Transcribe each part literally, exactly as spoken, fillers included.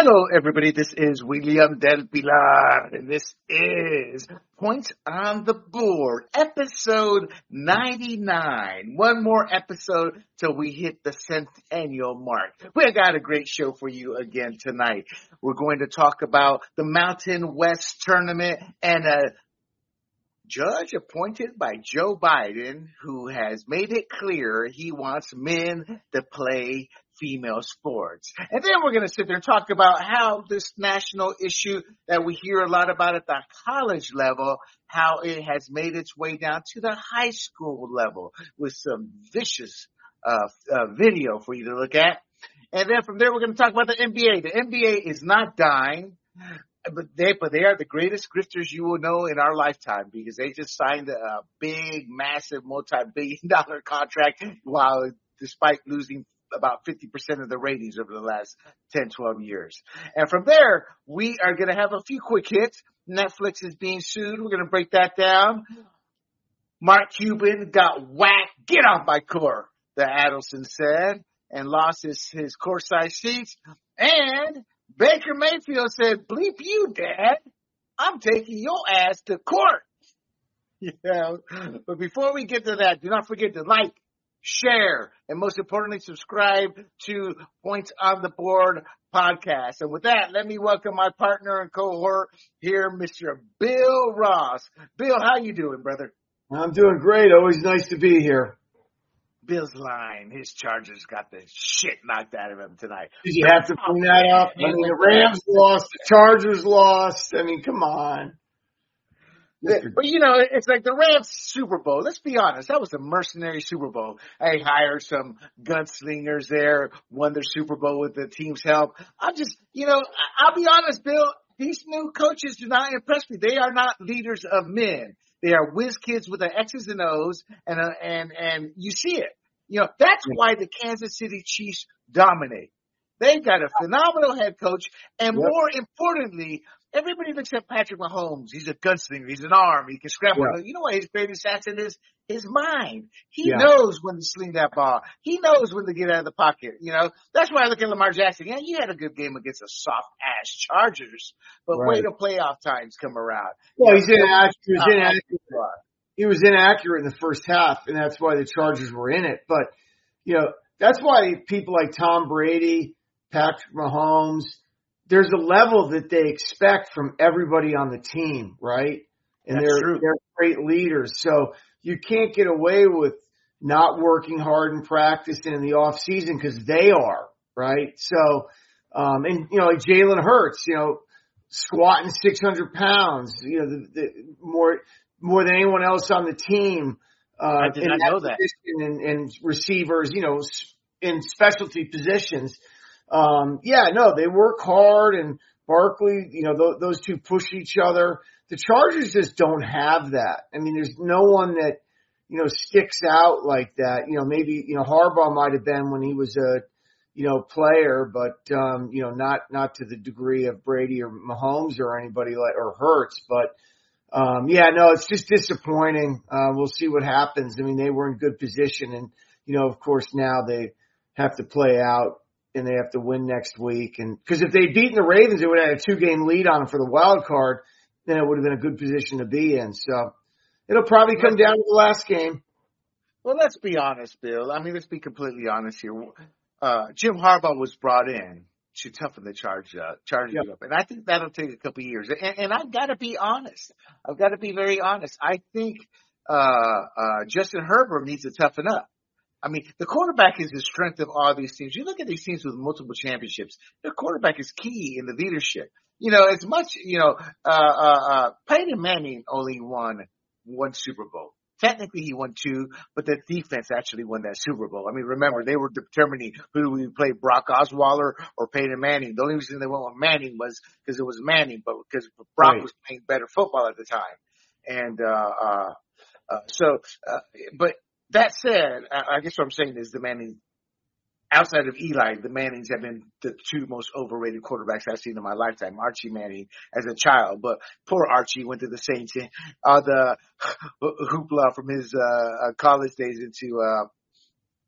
Hello, everybody. This is William Del Pilar, and this is Points on the Board, episode ninety-nine. One more episode till we hit the centennial mark. We got a great show for you again tonight. We're going to talk about the Mountain West Tournament and a judge appointed by Joe Biden who has made it clear he wants men to play female sports. And then we're going to sit there and talk about how this national issue that we hear a lot about at the college level, how it has made its way down to the high school level with some vicious uh, uh, video for you to look at. And then from there, we're going to talk about the N B A. The N B A is not dying. But they, but they are the greatest grifters you will know in our lifetime because they just signed a big, massive, multi-billion dollar contract while, despite losing about fifty percent of the ratings over the last ten, twelve years. And from there, we are going to have a few quick hits. Netflix is being sued. We're going to break that down. Mark Cuban got whacked. Get off my court, the Adelson said, and lost his, his courtside seats. And Baker Mayfield said, bleep you, Dad. I'm taking your ass to court. Yeah. But before we get to that, do not forget to like, share, and most importantly, subscribe to Points on the Board podcast. And with that, let me welcome my partner and cohort here, Mister Bill Ross. Bill, how you doing, brother? I'm doing great. Always nice to be here. Bill's lying. His Chargers got the shit knocked out of him tonight. Did you have to bring that up? I mean, the Rams lost, the Chargers lost. I mean, come on. But, you know, it's like the Rams Super Bowl. Let's be honest. That was a mercenary Super Bowl. They hired some gunslingers there, won their Super Bowl with the team's help. I'm just, you know, I'll be honest, Bill. These new coaches do not impress me. They are not leaders of men. They are whiz kids with the X's and O's, and uh, and and you see it. You know, that's why the Kansas City Chiefs dominate. They've got a phenomenal head coach, and yep. more importantly, everybody looks at Patrick Mahomes. He's a gunslinger. He's an arm. He can scramble. Yeah. You know what his greatest asset is? His mind. He yeah. knows when to sling that ball. He knows when to get out of the pocket. You know, that's why I look at Lamar Jackson. Yeah, you had a good game against the soft-ass Chargers, but right. wait till playoff times come around. Well, he's inaccurate. He was inaccurate. He was inaccurate in the first half, and that's why the Chargers were in it. But, you know, that's why people like Tom Brady, Patrick Mahomes, there's a level that they expect from everybody on the team, right? And That's they're true. they're great leaders. So you can't get away with not working hard in practice and in the off season because they are, right? So, um, and you know, like Jalen Hurts, you know, squatting six hundred pounds, you know, the, the more more than anyone else on the team. Uh, I did not know that. And, and receivers, you know, in specialty positions. Um, yeah, no, they work hard, and Barkley, you know, th- those two push each other. The Chargers just don't have that. I mean, there's no one that, you know, sticks out like that. You know, maybe, you know, Harbaugh might have been when he was a, you know, player, but, um, you know, not, not to the degree of Brady or Mahomes or anybody like, or Hurts. But, um, yeah, no, it's just disappointing. Uh, we'll see what happens. I mean, they were in good position, and, you know, of course now they have to play out. And they have to win next week. And because if they'd beaten the Ravens, they would have had a two-game lead on them for the wild card. Then it would have been a good position to be in. So it'll probably come down to the last game. Well, let's be honest, Bill. I mean, let's be completely honest here. Uh, Jim Harbaugh was brought in to toughen the charge uh, Chargers yep. up. And I think that'll take a couple of years. And, and I've got to be honest. I've got to be very honest. I think uh, uh, Justin Herbert needs to toughen up. I mean, the quarterback is the strength of all these teams. You look at these teams with multiple championships. Their quarterback is key in the leadership. You know, as much, you know, uh, uh, uh, Peyton Manning only won one Super Bowl. Technically, he won two, but the defense actually won that Super Bowl. I mean, remember, they were determining who we play, Brock Osweiler or Peyton Manning. The only reason they went with Manning was because it was Manning, but because Brock right. was playing better football at the time. And, uh, uh, uh so, uh, but, that said, I guess what I'm saying is the Manning, outside of Eli, the Mannings have been the two most overrated quarterbacks I've seen in my lifetime. Archie Manning as a child, but poor Archie went to the Saints. All the hoopla from his uh, college days into uh,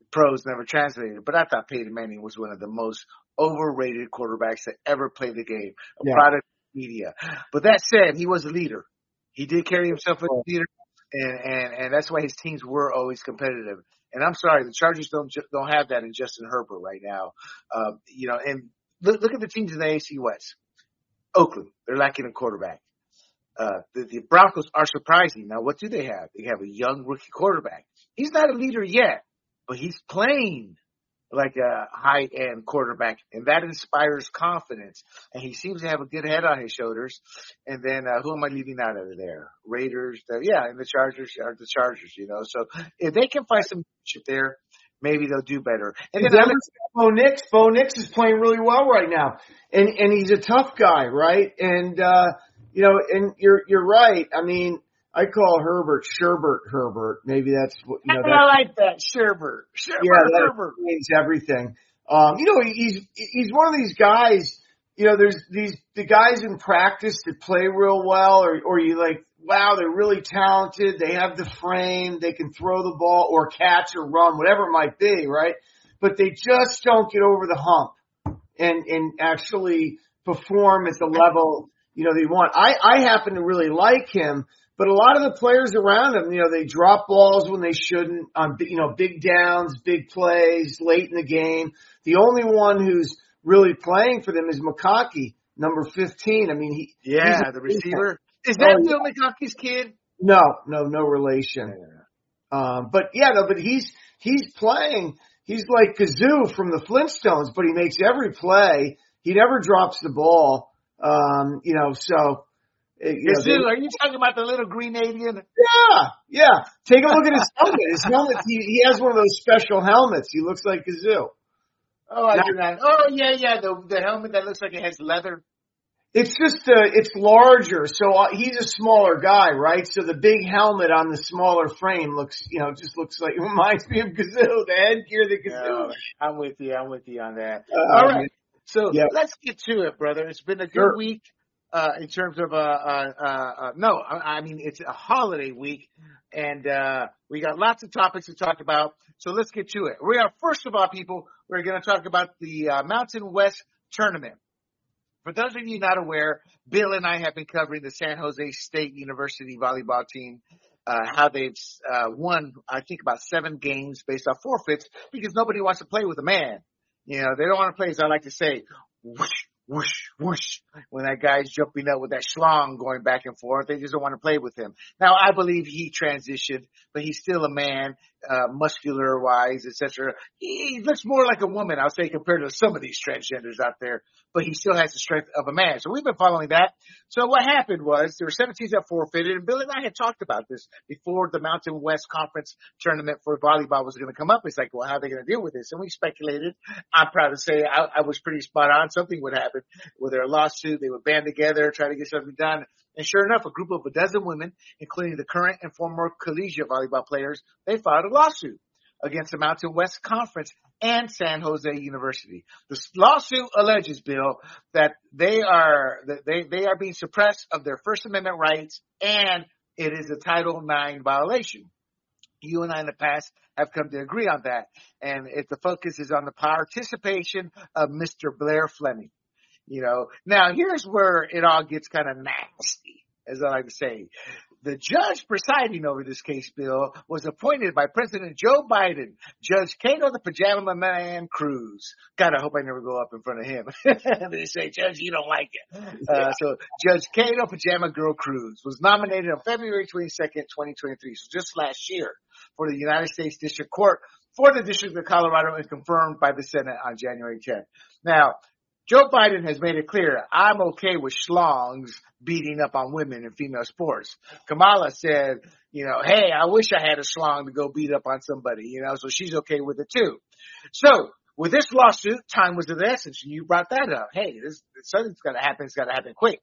pros never translated. But I thought Peyton Manning was one of the most overrated quarterbacks that ever played the game, a Yeah. product of media. But that said, he was a leader. He did carry himself as a leader, and, and, and that's why his teams were always competitive. And I'm sorry, the Chargers don't don't have that in Justin Herbert right now. Um, you know, and look, look at the teams in the A F C West. Oakland, they're lacking a quarterback. Uh, the, the Broncos are surprising. Now, what do they have? They have a young rookie quarterback. He's not a leader yet, but he's playing like a high-end quarterback, and that inspires confidence. And he seems to have a good head on his shoulders. And then uh, who am I leaving out of there? Raiders, uh, yeah, and the Chargers are the Chargers, you know. So if they can find some shit there, maybe they'll do better. And then Denver's got Bo Nix. Bo Nix is playing really well right now, and and he's a tough guy, right? And uh, you know, and you're you're right. I mean, I call Herbert Sherbert Herbert. Maybe that's what you know. I like that Sherbert. Sherbert yeah, that Herbert means everything. Um, you know, he's he's one of these guys. You know, there's these the guys in practice that play real well, or or you like, wow, they're really talented. They have the frame. They can throw the ball or catch or run, whatever it might be, right? But they just don't get over the hump and and actually perform at the level you know they want. I I happen to really like him. But a lot of the players around him, you know, they drop balls when they shouldn't on, you know, big downs, big plays, late in the game. The only one who's really playing for them is McConkey, number fifteen. I mean, he yeah, the receiver. Is that oh, Bill McConkey's kid? No, no, no relation. Yeah. Um, but yeah, no, but he's he's playing. He's like Kazoo from the Flintstones, but he makes every play. He never drops the ball. Um, you know, so. You know, they, are you talking about the little green alien? Yeah, yeah. Take a look at his helmet. His helmet, he, he has one of those special helmets. He looks like Kazoo. Oh, I do not. Oh, yeah, yeah. The the helmet that looks like it has leather. It's just, uh, it's larger. So uh, he's a smaller guy, right? So the big helmet on the smaller frame looks, you know, just looks like, it reminds me of Kazoo, the headgear that Kazoo. No, I'm with you. I'm with you on that. Uh, All right. So yeah. let's get to it, brother. It's been a good Sure. week. Uh, in terms of, uh, uh, uh, no, I, I mean, it's a holiday week and, uh, we got lots of topics to talk about. So let's get to it. We are, first of all, people, we're going to talk about the, uh, Mountain West tournament. For those of you not aware, Bill and I have been covering the San Jose State University volleyball team, uh, how they've, uh, won, I think about seven games based off forfeits because nobody wants to play with a man. You know, they don't want to play, as I like to say, whoosh, whoosh, whoosh, when that guy's jumping up with that schlong going back and forth. They just don't want to play with him. Now, I believe he transitioned, but he's still a man, uh, muscular-wise, et cetera. He looks more like a woman, I'll say, compared to some of these transgenders out there, but he still has the strength of a man. So we've been following that. So what happened was there were seven teams that forfeited, and Bill and I had talked about this before the Mountain West Conference tournament for volleyball was going to come up. It's like, well, how are they going to deal with this? And we speculated. I'm proud to say I, I was pretty spot on. Something would happen with their lawsuit. They would band together, try to get something done. And sure enough, a group of a dozen women, including the current and former collegiate volleyball players, they filed a lawsuit against the Mountain West Conference and San Jose University. The lawsuit alleges, Bill, that they are that they, they are being suppressed of their First Amendment rights, and it is a Title nine violation. You and I in the past have come to agree on that, and if the focus is on the participation of Mister Blair Fleming. You know, now here's where it all gets kind of nasty, as I like to say. The judge presiding over this case, Bill, was appointed by President Joe Biden, Judge Cato the Pajama Man Cruz. God, I hope I never go up in front of him. They say, Judge, you don't like it. Uh, so Judge Cato Pajama Girl Cruz was nominated on February twenty-second, twenty twenty-three, so just last year, for the United States District Court for the District of Colorado and confirmed by the Senate on January tenth. Now, Joe Biden has made it clear, I'm okay with schlongs beating up on women in female sports. Kamala said, you know, hey, I wish I had a schlong to go beat up on somebody, you know, so she's okay with it too. So with this lawsuit, time was of the essence, and you brought that up. Hey, this, something's got to happen. It's got to happen quick.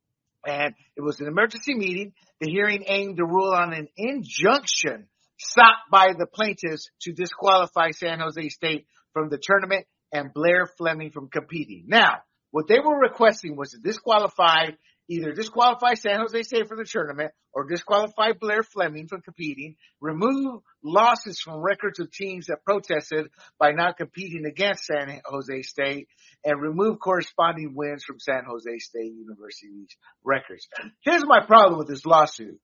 And it was an emergency meeting. The hearing aimed to rule on an injunction sought by the plaintiffs to disqualify San Jose State from the tournament and Blair Fleming from competing. Now, what they were requesting was to disqualify either disqualify San Jose State from the tournament or disqualify Blair Fleming from competing, remove losses from records of teams that protested by not competing against San Jose State, and remove corresponding wins from San Jose State University's records. Here's my problem with this lawsuit.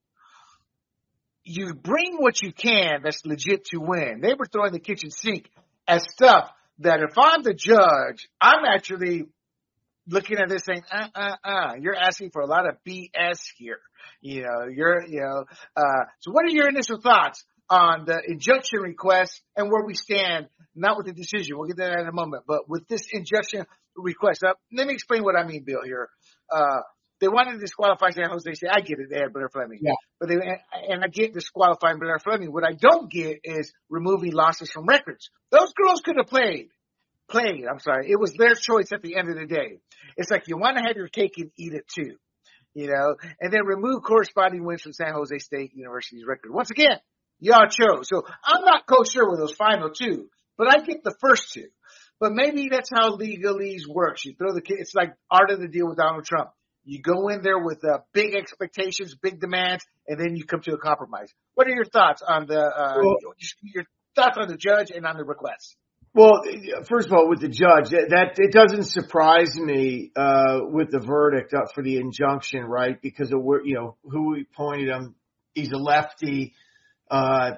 You bring what you can that's legit to win. They were throwing the kitchen sink as stuff that if I'm the judge, I'm actually looking at this saying, uh, uh, uh, you're asking for a lot of B S here. You know, you're, you know, uh, so what are your initial thoughts on the injunction request and where we stand, not with the decision? We'll get to that in a moment, but with this injunction request. Uh, let me explain what I mean, Bill, here. Uh, they wanted to disqualify San Jose State. I get it. They had Blair Fleming. Yeah. But they, and I get disqualifying Blair Fleming. What I don't get is removing losses from records. Those girls could have played. Played, I'm sorry. It was their choice at the end of the day. It's like you want to have your cake and eat it too, you know, and then remove corresponding wins from San Jose State University's record. Once again, y'all chose. So I'm not kosher with those final two, but I get the first two. But maybe that's how legalese works. You throw the kid. It's like art of the deal with Donald Trump. You go in there with uh, big expectations, big demands, and then you come to a compromise. What are your thoughts on the uh, well, your thoughts on the judge and on the request? Well, first of all, with the judge, that it doesn't surprise me uh with the verdict uh, for the injunction, right? Because of where, you know, who we pointed him. He's a lefty. Uh,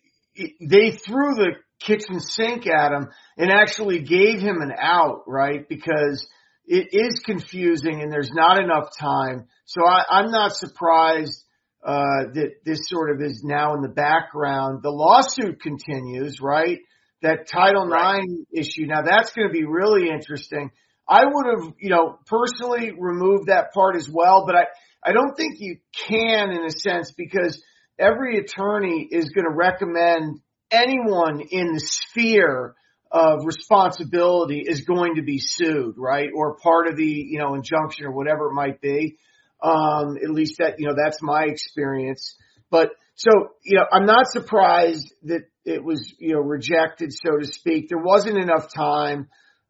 they threw the kitchen sink at him and actually gave him an out, right? Because it is confusing and there's not enough time. So I, I'm not surprised uh that this sort of is now in the background. The lawsuit continues, right? That Title right. nine issue. Now that's going to be really interesting. I would have, you know, personally removed that part as well, but I, I don't think you can in a sense because every attorney is going to recommend anyone in the sphere of responsibility is going to be sued, right? Or part of the, you know, injunction or whatever it might be. Um, at least that, you know, that's my experience. But so, you know, I'm not surprised that it was, you know, rejected, so to speak. There wasn't enough time.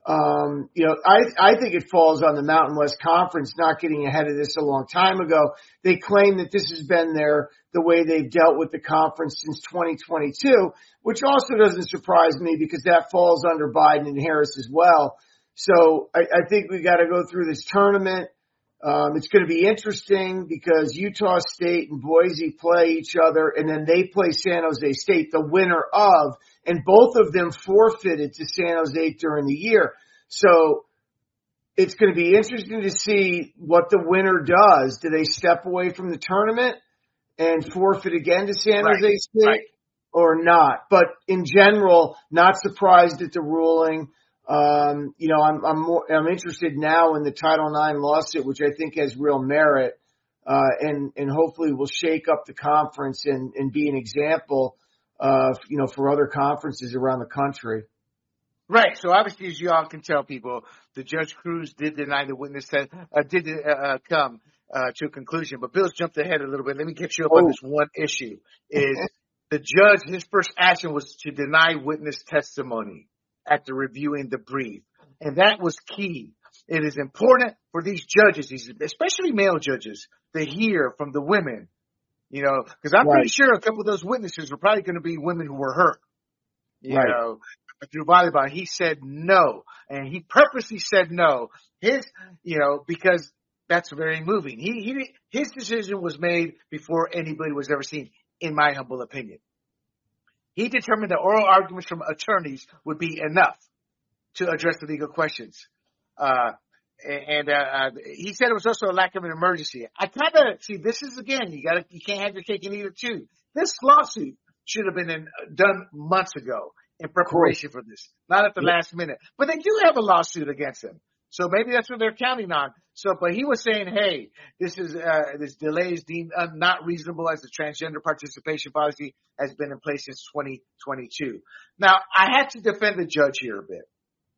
Um, you know, I, I think it falls on the Mountain West Conference not getting ahead of this a long time ago. They claim that this has been their, the way they've dealt with the conference since twenty twenty-two, which also doesn't surprise me because that falls under Biden and Harris as well. So I, I think we got to go through this tournament. Um, it's going to be interesting because Utah State and Boise play each other and then they play San Jose State, the winner of, and both of them forfeited to San Jose during the year. So it's going to be interesting to see what the winner does. Do they step away from the tournament and forfeit again to San right. Jose State right. or not? But in general, not surprised at the ruling. Um, you know, I'm, I'm more, I'm interested now in the Title nine lawsuit, which I think has real merit, uh, and, and hopefully will shake up the conference and, and be an example of, you know, for other conferences around the country. Right. So obviously, as you all can tell people, the Judge Cruz did deny the witness test, uh, did, uh, come, uh, to a conclusion, but Bill's jumped ahead a little bit. Let me catch you up oh. on this one issue is the judge, his first action was to deny witness testimony after reviewing the brief. And that was key. It is important for these judges, these, especially male judges, to hear from the women, you know, because I'm right. pretty sure a couple of those witnesses were probably going to be women who were hurt, you right. know, through volleyball. He said no, and he purposely said no. His, you know, because that's very moving. He, he, his decision was made before anybody was ever seen, in my humble opinion. He determined that oral arguments from attorneys would be enough to address the legal questions. Uh, and, uh, uh, he said it was also a lack of an emergency. I kind of see this is again, you gotta, you can't have your cake and eat it too. This lawsuit should have been in, done months ago in preparation for this, not at the yeah. last minute, but they do have a lawsuit against him. So maybe that's what they're counting on. So, but he was saying, hey, this is, uh, this delay is deemed uh, not reasonable as the transgender participation policy has been in place since twenty twenty-two. Now, I had to defend the judge here a bit.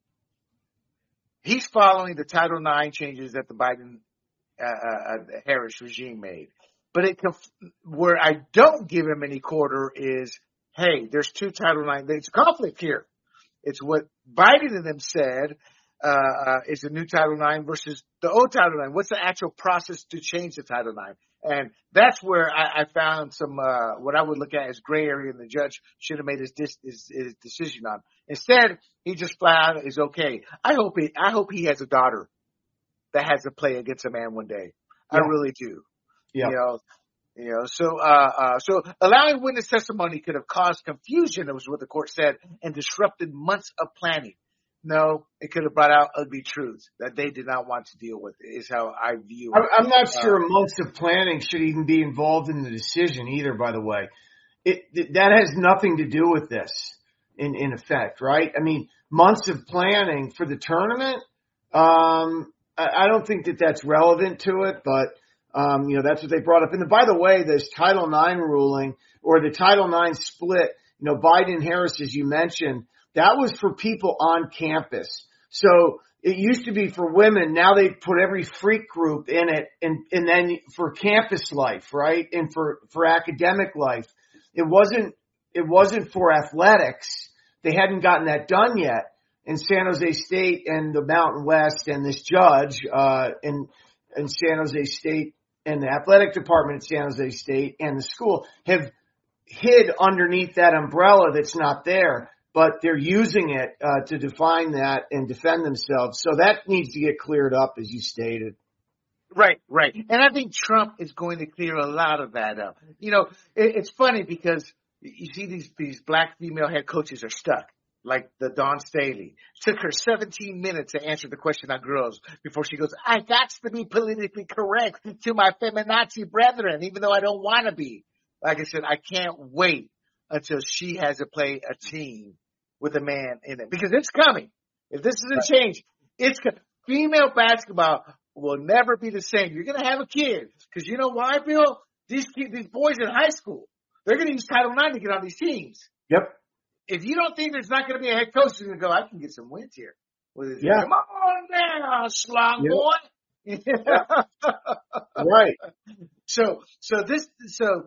He's following the Title nine changes that the Biden, uh, uh, Harris regime made. But it, conf- where I don't give him any quarter is, hey, there's two Title nine, there's a conflict here. It's what Biden and them said. uh, uh, is the new Title nine versus the old Title nine? What's the actual process to change the Title nine? And that's where I, I found some, uh, what I would look at as gray area, and the judge should have made his, dis, his, his decision on. Instead, he just flat out is okay. I hope he, I hope he has a daughter that has to play against a man one day. Yeah. I really do. Yeah. You know, you know, so, uh, uh, so allowing witness testimony could have caused confusion, that was what the court said, and disrupted months of planning. No, it could have brought out ugly truths that they did not want to deal with, is how I view it. I'm not sure uh, months of planning should even be involved in the decision either, by the way. It, that has nothing to do with this in, in effect, right? I mean, months of planning for the tournament, um, I, I don't think that that's relevant to it, but, um, you know, that's what they brought up. And by the way, this Title nine ruling or the Title nine split, you know, Biden and Harris, as you mentioned, that was for people on campus. So it used to be for women. Now they put every freak group in it, and, and then for campus life, right? And for, for academic life. It wasn't, it wasn't for athletics. They hadn't gotten that done yet. And San Jose State and the Mountain West and this judge, uh, in, in San Jose State and the athletic department at San Jose State and the school have hid underneath that umbrella that's not there. But they're using it uh, to define that and defend themselves. So that needs to get cleared up, as you stated. Right, right. And I think Trump is going to clear a lot of that up. You know, it, it's funny because you see these, these black female head coaches are stuck, like the Dawn Staley. It took her seventeen minutes to answer the question on girls before she goes, I got to be politically correct to my feminazi brethren, even though I don't want to be. Like I said, I can't wait until she has to play a team with a man in it, because it's coming. If this doesn't right. change, it's coming. Female basketball will never be the same. You're going to have a kid, because you know why, Bill? These kids, these boys in high school, they're going to use Title nine to get on these teams. Yep. If you don't think there's not going to be a head coach who's going to go, I can get some wins here. Well, yeah. Come on now, slong yep. boy. Right. So, so this, so.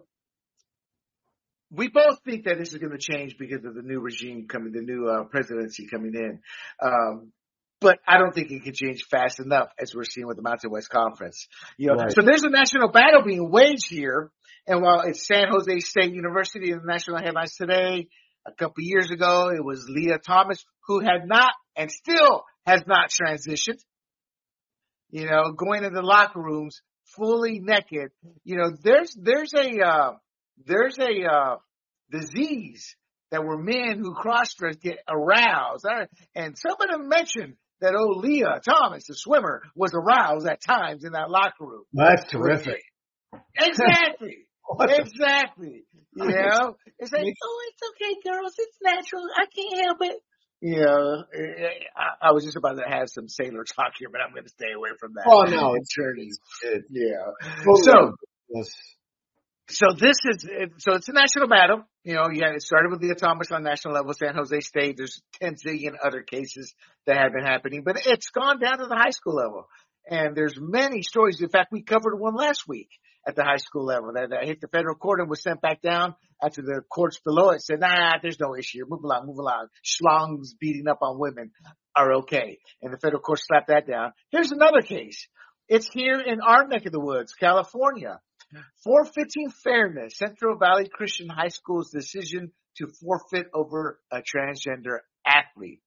We both think that this is going to change because of the new regime coming, the new uh, presidency coming in. Um, but I don't think it can change fast enough, as we're seeing with the Mountain West Conference. You know, right. So there's a national battle being waged here. And while it's San Jose State University in the national headlines today, a couple of years ago, it was Leah Thomas, who had not and still has not transitioned, you know, going into locker rooms fully naked. You know, there's, there's a, uh, There's a uh, disease that where men who cross-dress get aroused. And some of them mentioned that old Leah Thomas, the swimmer, was aroused at times in that locker room. That's terrific. Exactly. Exactly. You know? It's like, oh, it's okay, girls. It's natural. I can't help it. You know, I, I was just about to have some sailor talk here, but I'm going to stay away from that. Oh, no. It's journeys. Yeah. Totally. So, yes. So this is, so it's a national battle. You know, yeah, it started with the Thomas on national level, San Jose State. There's ten zillion other cases that have been happening, but it's gone down to the high school level. And there's many stories. In fact, we covered one last week at the high school level that, that hit the federal court and was sent back down after the courts below it said, nah, there's no issue. Move along, move along. Schlongs beating up on women are okay. And the federal court slapped that down. Here's another case. It's here in our neck of the woods, California. Forfeiting fairness. Central Valley Christian High School's decision to forfeit over a transgender athlete.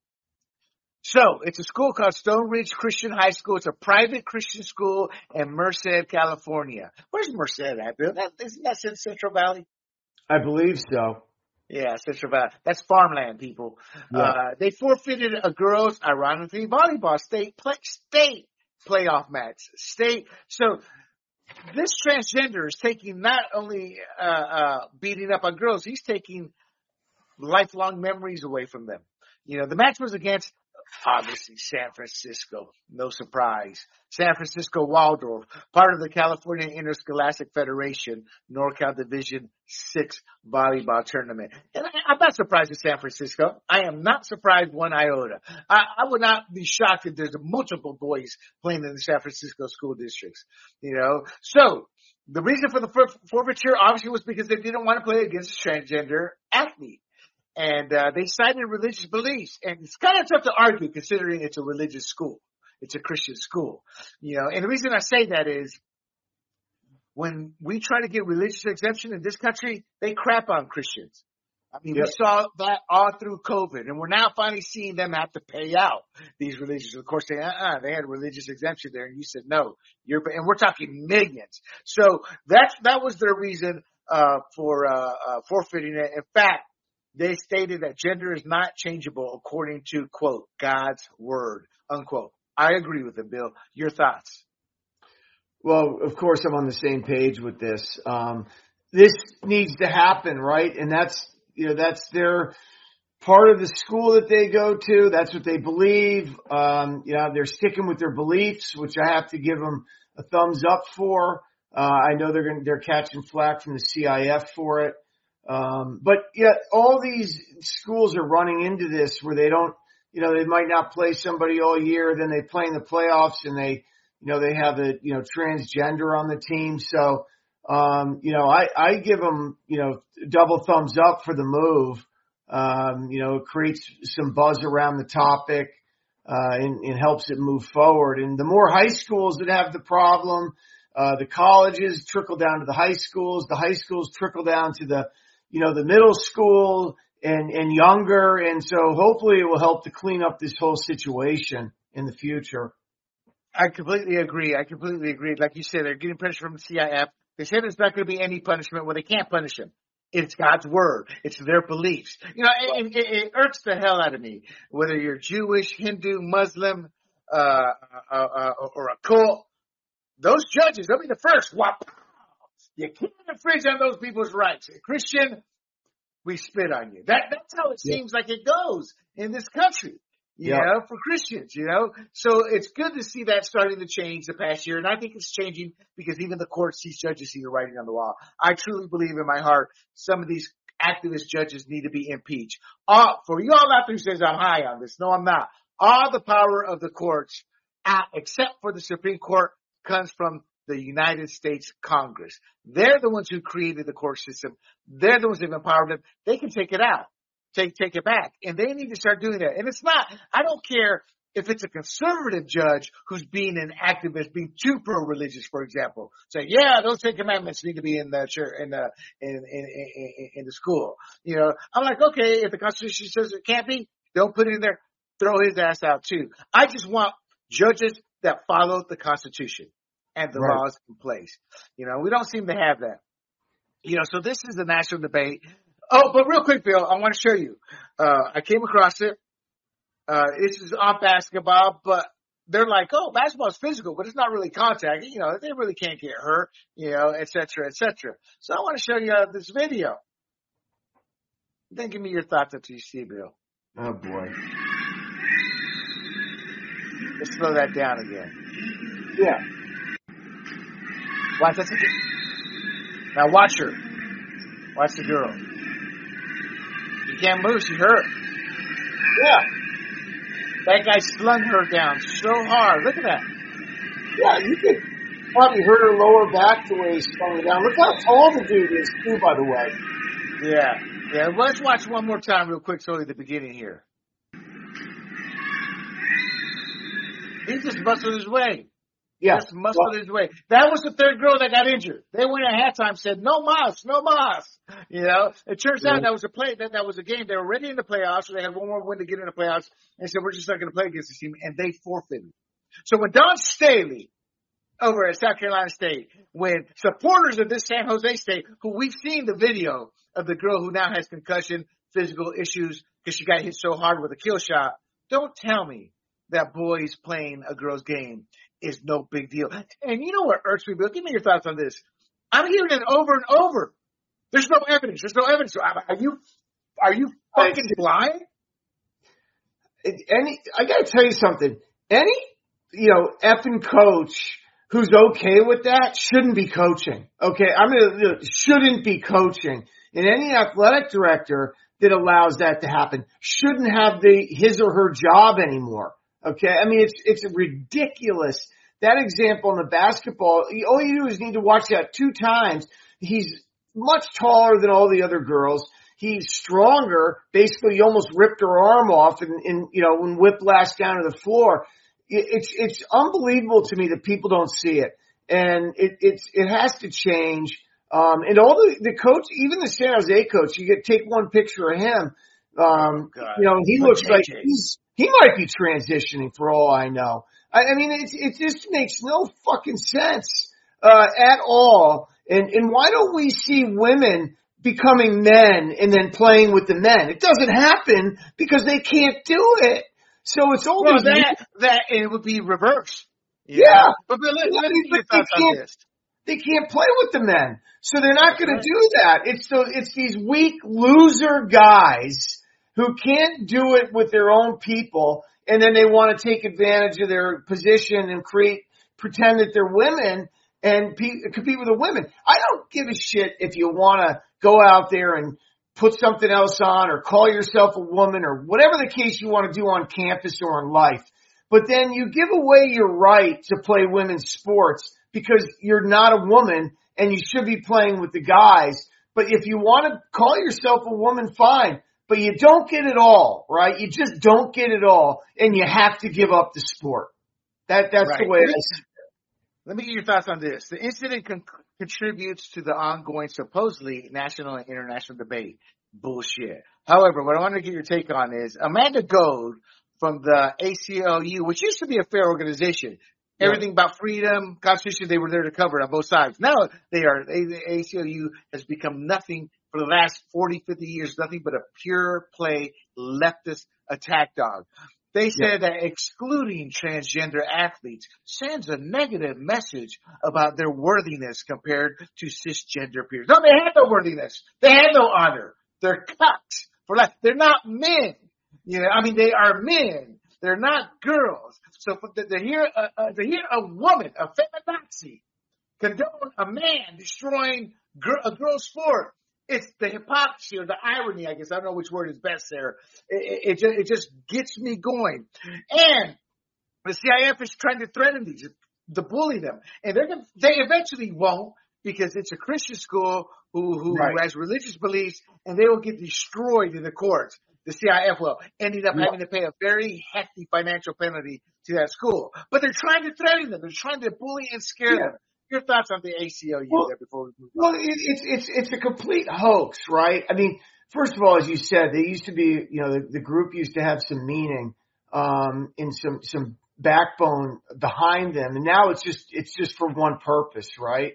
So it's a school called Stone Ridge Christian High School. It's a private Christian school in Merced, California. Where's Merced at, Bill? That, isn't that in Central Valley? I believe so. Yeah, Central Valley. That's farmland, people. Yeah. Uh, they forfeited a girls', ironically, volleyball state play, state playoff match. State. So this transgender is taking not only uh, uh, beating up on girls, he's taking lifelong memories away from them. You know, the match was against, obviously, San Francisco. No surprise. San Francisco Waldorf, part of the California Interscholastic Federation, NorCal Division six volleyball tournament. And I, I'm not surprised at San Francisco. I am not surprised one iota. I, I would not be shocked if there's multiple boys playing in the San Francisco school districts. You know, so the reason for the forfeiture obviously was because they didn't want to play against a transgender athlete. And uh, they cited religious beliefs. And it's kind of tough to argue considering it's a religious school. It's a Christian school. You know, and the reason I say that is when we try to get religious exemption in this country, they crap on Christians. I mean, yep. we saw that all through COVID, and we're now finally seeing them have to pay out these religious. Of course, they uh-uh, they had a religious exemption there, and you said no. You're, and we're talking millions. So that that was their reason uh, for uh, uh, forfeiting it. In fact, they stated that gender is not changeable according to quote God's word unquote. I agree with them, Bill. Your thoughts? Well, of course, I'm on the same page with this. Um, this needs to happen, right? And that's. You know, that's their part of the school that they go to. That's what they believe. Um, you know, they're sticking with their beliefs, which I have to give them a thumbs up for. Uh, I know they're going they're catching flack from the C I F for it. Um, but yeah, all these schools are running into this where they don't, you know, they might not play somebody all year. Then they play in the playoffs and they, you know, they have a, you know, transgender on the team. So, Um, you know, I, I give them, you know, double thumbs up for the move. Um, you know, it creates some buzz around the topic, uh, and, and helps it move forward. And the more high schools that have the problem, uh, the colleges trickle down to the high schools, the high schools trickle down to the, you know, the middle school and, and younger. And so hopefully it will help to clean up this whole situation in the future. I completely agree. I completely agree. Like you said, they're getting pressure from the C I F. They said there's not going to be any punishment. Well, they can't punish him. It's God's word. It's their beliefs. You know, it, it, it irks the hell out of me, whether you're Jewish, Hindu, Muslim, uh, uh, uh or a cult. Those judges, they'll be the first. Whop. You can't infringe on those people's rights. A Christian, we spit on you. That, that's how it yeah. seems like it goes in this country. You yep. know, for Christians, you know. So it's good to see that starting to change the past year. And I think it's changing because even the courts, these judges see the writing on the wall. I truly believe in my heart some of these activist judges need to be impeached. All, for you all out there who says I'm high on this, no, I'm not. All the power of the courts, uh, except for the Supreme Court, comes from the United States Congress. They're the ones who created the court system. They're the ones who've empowered them. They can take it out. Take, take it back. And they need to start doing that. And it's not, I don't care if it's a conservative judge who's being an activist, being too pro-religious, for example. Say, yeah, those Ten Commandments need to be in the church, in the, in, in, in, in the school. You know, I'm like, okay, if the Constitution says it can't be, don't put it in there. Throw his ass out too. I just want judges that follow the Constitution and the right. laws in place. You know, we don't seem to have that. You know, so this is the national debate. Oh, but real quick, Bill, I want to show you. Uh, I came across it. Uh, this is on basketball, but they're like, oh, basketball's physical, but it's not really contact. You know, they really can't get hurt, you know, et cetera, et cetera. So I want to show you uh, this video. Then give me your thoughts after you see it, Bill. Oh, boy. Let's slow that down again. Yeah. Watch, that's a good. Now watch her. Watch the girl. She can't move. She hurt. Yeah. That guy slung her down so hard. Look at that. Yeah, you could probably hurt her lower back the way he slung her down. Look how tall the dude is, too, by the way. Yeah. Yeah. Well, let's watch one more time real quick, so at the beginning here. He just busted his way. Yeah. Just muscled well, his way. That was the third girl that got injured. They went at halftime, said, no mas, no mas. You know, it turns yeah. out that was a play, that, that was a game. They were already in the playoffs, so they had one more win to get in the playoffs. And said, we're just not going to play against this team. And they forfeited. So when Don Staley over at South Carolina State, when supporters of this San Jose State, who we've seen the video of the girl who now has concussion, physical issues, because she got hit so hard with a kill shot, don't tell me that boys playing a girl's game is no big deal. And you know what irks me, Bill? Give me your thoughts on this. I'm hearing it over and over. There's no evidence. There's no evidence. Are you, are you fucking blind? Any, I gotta tell you something. Any, you know, effing coach who's okay with that shouldn't be coaching. Okay. I'm gonna, shouldn't be coaching. And any athletic director that allows that to happen shouldn't have the, his or her job anymore. Okay. I mean, it's, it's ridiculous. That example in the basketball, all you do is need to watch that two times. He's much taller than all the other girls. he's stronger. Basically, he almost ripped her arm off and, and you know, when whiplashed down to the floor. It, it's, it's unbelievable to me that people don't see it. And it, it's, it has to change. Um, and all the, the coach, even the San Jose coach, you get, take one picture of him. Um, oh, you know, he looks like he's, he might be transitioning for all I know. I, I mean, it's, it just makes no fucking sense, uh, at all. And, and why don't we see women becoming men and then playing with the men? It doesn't happen because they can't do it. So it's all well, these that, that, it would be reversed. Yeah. yeah. But, but let, let me get your thoughts on this. They can't play with the men. So they're not going to do that. It's so, it's these weak loser guys who can't do it with their own people, and then they want to take advantage of their position and create, pretend that they're women and pe- compete with the women. I don't give a shit if you want to go out there and put something else on or call yourself a woman or whatever the case you want to do on campus or in life. But then you give away your right to play women's sports because you're not a woman and you should be playing with the guys. But if you want to call yourself a woman, fine. But you don't get it all, right? You just don't get it all, and you have to give up the sport. That that's right. the way. Let me, let me get your thoughts on this. The incident con- contributes to the ongoing supposedly national and international debate. Bullshit. However, what I want to get your take on is Amanda Gold from the A C L U, which used to be a fair organization. Everything about freedom, Constitution, they were there to cover it on both sides. Now they are, the A C L U has become nothing for the last forty, fifty years, nothing but a pure play leftist attack dog. They said yeah. that excluding transgender athletes sends a negative message about their worthiness compared to cisgender peers. No, they have no worthiness. They have no honor. They're cucks for life. They're not men. You know, I mean, they are men. They're not girls. So for the, to hear a, uh, to hear a woman, a feminazi, condone a man destroying girl, a girl's sport, it's the hypocrisy or the irony, I guess. I don't know which word is best there. It, it, it, just, it just gets me going. And the C I F is trying to threaten these, to bully them. And they're gonna, they eventually won't because it's a Christian school who, who right. has religious beliefs, and they will get destroyed in the courts. The C I F will ended up yeah. having to pay a very hefty financial penalty to that school. But they're trying to threaten them. They're trying to bully and scare yeah. them. Your thoughts on the A C L U well, there before we move well, on? Well, it, it's, it's, it's a complete hoax, right? I mean, first of all, as you said, they used to be, you know, the, the group used to have some meaning, um, and some, some backbone behind them. And now it's just, it's just for one purpose, right?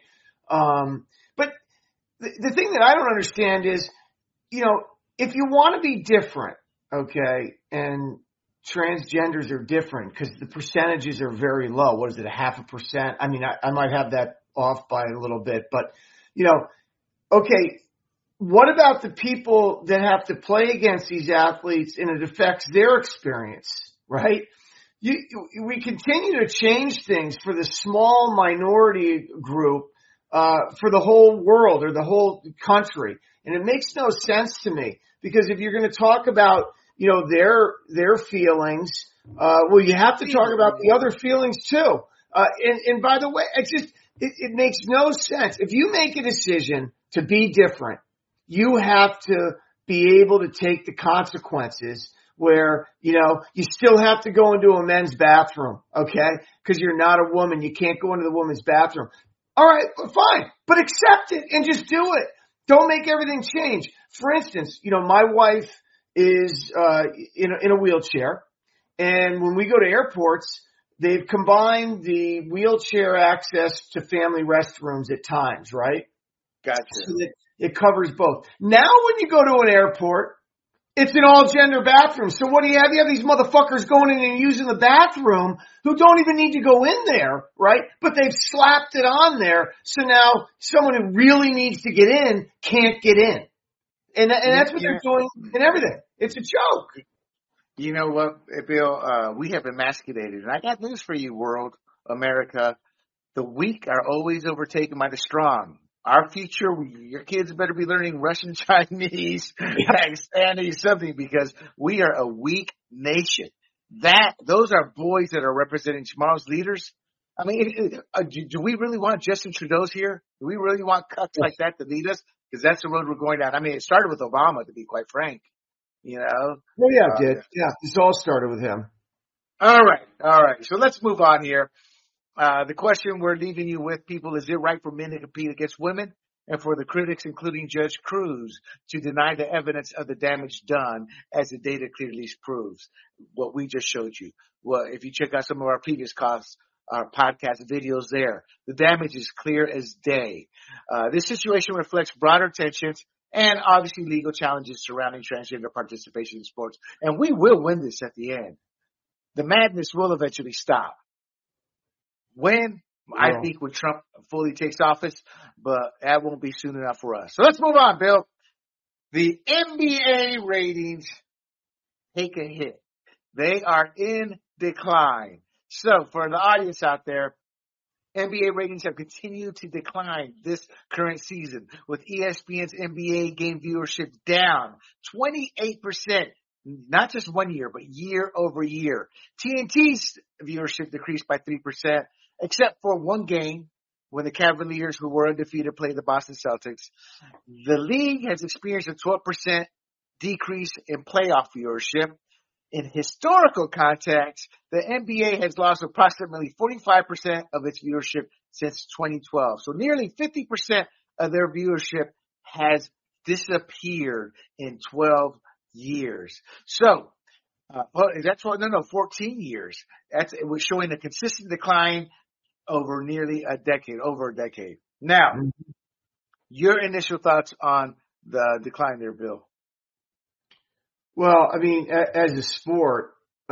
Um, but the, the thing that I don't understand is, you know, if you want to be different, okay, and transgenders are different because the percentages are very low. What is it, a half a percent? I mean, I, I might have that off by a little bit, but, you know, okay, what about the people that have to play against these athletes and it affects their experience, right? You, we continue to change things for the small minority group, uh, for the whole world or the whole country. And it makes no sense to me because if you're going to talk about, you know, their, their feelings, uh, well, you have to talk about the other feelings too. Uh, and, and by the way, it's just, it, it makes no sense. If you make a decision to be different, you have to be able to take the consequences where, you know, you still have to go into a men's bathroom, okay? Because you're not a woman. You can't go into the woman's bathroom. All right, fine, but accept it and just do it. Don't make everything change. For instance, you know, my wife is uh in a, in a wheelchair, and when we go to airports, they've combined the wheelchair access to family restrooms at times, right? Gotcha. So that it covers both. Now when you go to an airport, it's an all-gender bathroom. So what do you have? You have these motherfuckers going in and using the bathroom who don't even need to go in there, right? But they've slapped it on there. So now someone who really needs to get in can't get in. And, and that's what yeah. they're doing and everything. It's a joke. You know what, Bill? Uh, we have emasculated. And I got news for you, world, America. The weak are always overtaken by the strong. Our future, your kids better be learning Russian, Chinese, Pakistani, something, because we are a weak nation. That, those are boys that are representing tomorrow's leaders. I mean, uh, do, do we really want Justin Trudeau's here? Do we really want cucks like that to lead us? because that's the road we're going down. I mean, it started with Obama, to be quite frank. You know? Oh, yeah, uh, it did. Yeah, this all started with him. All right. All right. So let's move on here. Uh, the question we're leaving you with, people, is it right for men to compete against women and for the critics, including Judge Cruz, to deny the evidence of the damage done as the data clearly proves what we just showed you? Well, if you check out some of our previous costs, our podcast videos there, the damage is clear as day. Uh, this situation reflects broader tensions and obviously legal challenges surrounding transgender participation in sports. And we will win this at the end. The madness will eventually stop. When? I Wow. think when Trump fully takes office, but that won't be soon enough for us. So let's move on, Bill. The N B A ratings take a hit. They are in decline. So for the audience out there, N B A ratings have continued to decline this current season, with E S P N's N B A game viewership down twenty-eight percent, not just one year, but year over year. T N T's viewership decreased by three percent, except for one game when the Cavaliers, who were undefeated, played the Boston Celtics. The league has experienced a twelve percent decrease in playoff viewership. In historical context, the N B A has lost approximately forty-five percent of its viewership since twenty twelve. So nearly fifty percent of their viewership has disappeared in twelve years. So, uh, that's what, no, no, fourteen years. That's, it was showing a consistent decline over nearly a decade, over a decade. Now, mm-hmm. your initial thoughts on the decline there, Bill? Well, I mean, as a sport,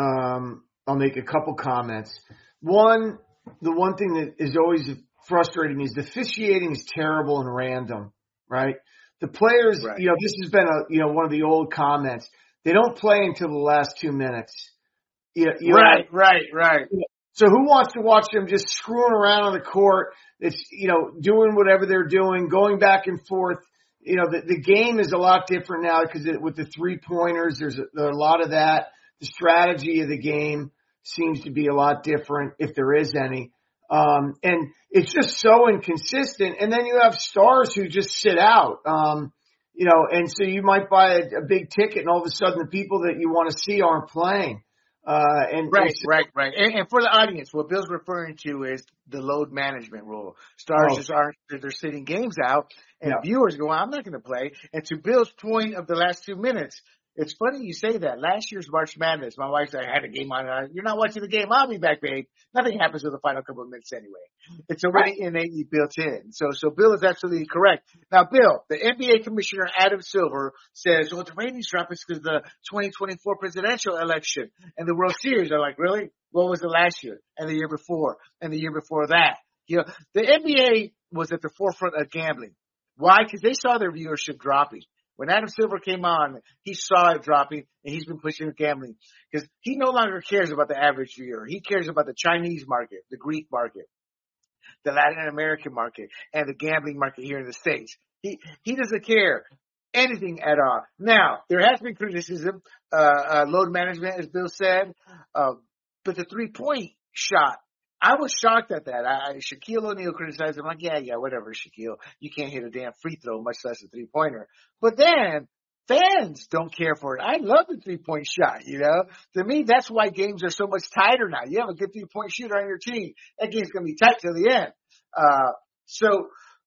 um, I'll make a couple comments. One, the one thing that is always frustrating is the officiating is terrible and random, right? The players, right. you know, this has been a, you know, one of the old comments. They don't play until the last two minutes. You know, you right, know, right, right. So who wants to watch them just screwing around on the court? It's, you know, doing whatever they're doing, going back and forth. You know, the, the game is a lot different now because with the three pointers, there's a, a lot of that. The strategy of the game seems to be a lot different, if there is any. Um, and it's just so inconsistent. And then you have stars who just sit out. Um, you know, and so you might buy a, a big ticket and all of a sudden the people that you want to see aren't playing. Uh, and right, right, right. And, and for the audience, what Bill's referring to is the load management rule. Stars oh. just aren't, they're sitting games out, and yeah. viewers go, I'm not going to play. And to Bill's point of the last two minutes, it's funny you say that. Last year's March Madness, my wife said, I had a game on. You're not watching the game. I'll be back, babe. Nothing happens with the final couple of minutes anyway. It's already right. innately built in. So, so Bill is absolutely correct. Now, Bill, the N B A commissioner, Adam Silver, says, well, the ratings drop is because of the twenty twenty-four presidential election and the World Series. Are like, really? What was it last year and the year before and the year before that? You know, the N B A was at the forefront of gambling. Why? Because they saw their viewership dropping. When Adam Silver came on, he saw it dropping, and he's been pushing gambling because he no longer cares about the average viewer. He cares about the Chinese market, the Greek market, the Latin American market, and the gambling market here in the States. He he doesn't care anything at all. Now, there has been criticism, uh, uh, load management, as Bill said, uh, but the three-point shot, I was shocked at that. I, Shaquille O'Neal criticized him. I'm like, yeah, yeah, whatever, Shaquille. You can't hit a damn free throw, much less a three-pointer. But then fans don't care for it. I love the three-point shot, you know. To me, that's why games are so much tighter now. You have a good three-point shooter on your team. That game's going to be tight till the end. Uh, so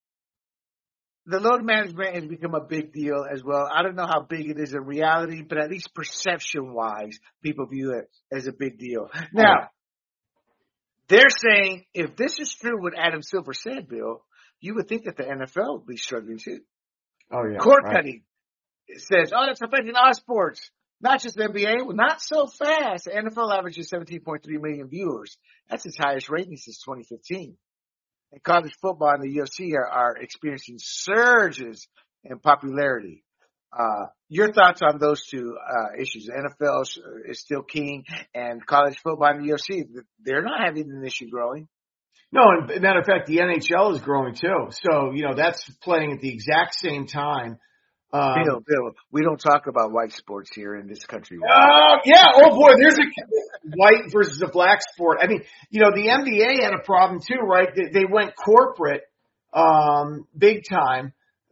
the load management has become a big deal as well. I don't know how big it is in reality, but at least perception-wise, people view it as a big deal. Now, they're saying if this is true what Adam Silver said, Bill, you would think that the N F L would be struggling too. Oh, yeah. Cord right. cutting. It says, oh, that's affecting all sports. Not just the N B A. Well, not so fast. The N F L averages seventeen point three million viewers. That's its highest rating since twenty fifteen. And college football and the U F C are, are experiencing surges in popularity. Uh, your thoughts on those two uh, issues? The N F L is still king, and college football and the U F C, they're not having an issue growing. No, and matter of fact, the N H L is growing too. So, you know, that's playing at the exact same time. Um, Bill, Bill, we don't talk about white sports here in this country. Oh, uh, yeah. Oh, boy, there's a white versus a black sport. I mean, you know, the N B A had a problem too, right? They, they went corporate um, big time.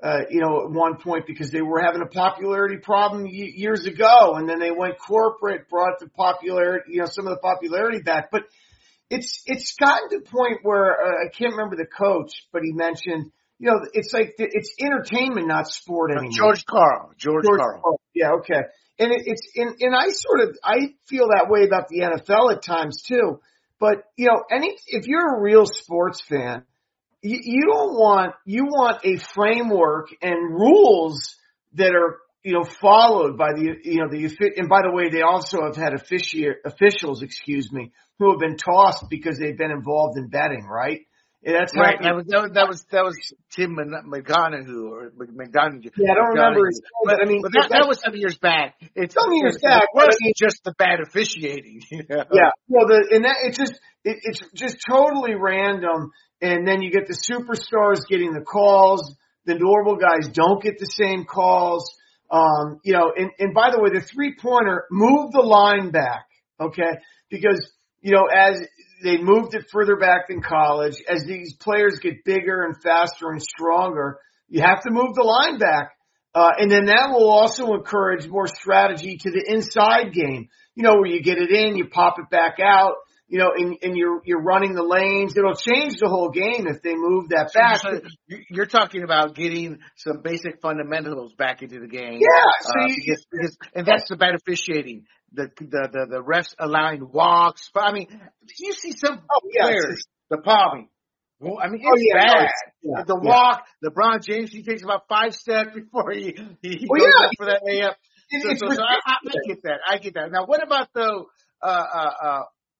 uh, you know, at one point because they were having a popularity problem y- years ago, and then they went corporate, brought the popularity, you know, some of the popularity back. But it's it's gotten to the point where uh, I can't remember the coach, but he mentioned, you know, it's like the, it's entertainment, not sport Uh, anymore. George Carl. George, George Carl. Karl. Yeah, okay. And it, it's and, and I sort of I feel that way about the N F L at times too. But you know, any if you're a real sports fan, you, you don't want you want a framework and rules that are you know followed by the you know the and by the way, they also have had offici- officials, excuse me, who have been tossed because they've been involved in betting, right? And that's Right. happening. That was, that was, that was, that was Tim McGonaghy or McDonough. Yeah, I don't remember his name, But, but I mean, but that, that- that was some years back. It's Some years it's back, but I worse mean- than just the bad officiating. You know? Yeah, well, the and that it's just it, it's just totally random, and then you get the superstars getting the calls. The normal guys don't get the same calls. Um, you know, and and by the way, the three pointer, move the line back, okay? Because you know, as they moved it further back than college, as these players get bigger and faster and stronger, you have to move the line back. Uh, and then that will also encourage more strategy to the inside game, you know, where you get it in, you pop it back out, you know, and, and you're, you're running the lanes. It'll change the whole game if they move that back. So you're talking about getting some basic fundamentals back into the game. Yeah. So uh, you, because, because, and that's the bad officiating. The, the, the, the refs allowing walks. But I mean, you see some oh, yes, players, the palming. Well, I mean, it's Oh, yeah, no, bad. it's- yeah, the yeah. walk, LeBron James, he takes about five steps before he, he, he Well, goes yeah. up for that layup. It- So, it's so, so I, I, I get that. I get that. Now, what about though, uh, uh, uh,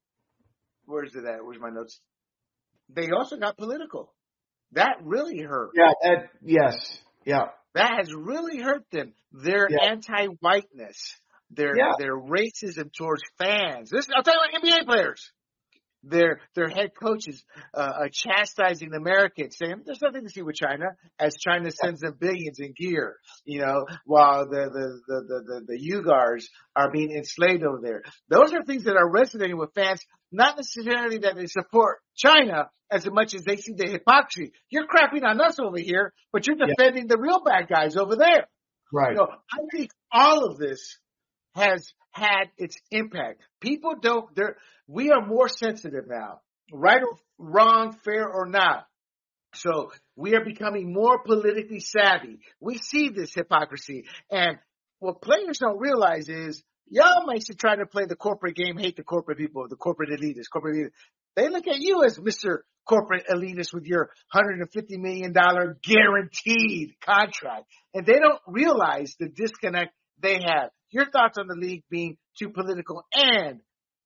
where's it at? Where's my notes? They also got political. That really hurt. yeah, that, yes, yeah. That has really hurt them. Their Yeah. anti-whiteness, their Yeah. their racism towards fans. This I'll tell you about N B A players. Their their head coaches uh, are chastising Americans, saying there's nothing to see with China, as China sends them billions in gear, you know, while the the the the, the, the Uyghurs are being enslaved over there. Those are things that are resonating with fans, not necessarily that they support China as much as they see the hypocrisy. You're crapping on us over here, but you're defending the real bad guys over there. Right. So I think all of this has had its impact. People don't, they're, we are more sensitive now, right or wrong, fair or not. So we are becoming more politically savvy. We see this hypocrisy. And what players don't realize is y'all might be trying to play the corporate game, hate the corporate people, the corporate elitists, corporate elitists. They look at you as Mister Corporate elitist with your one hundred fifty million dollars guaranteed contract. And they don't realize the disconnect they have. Your thoughts on the league being too political, and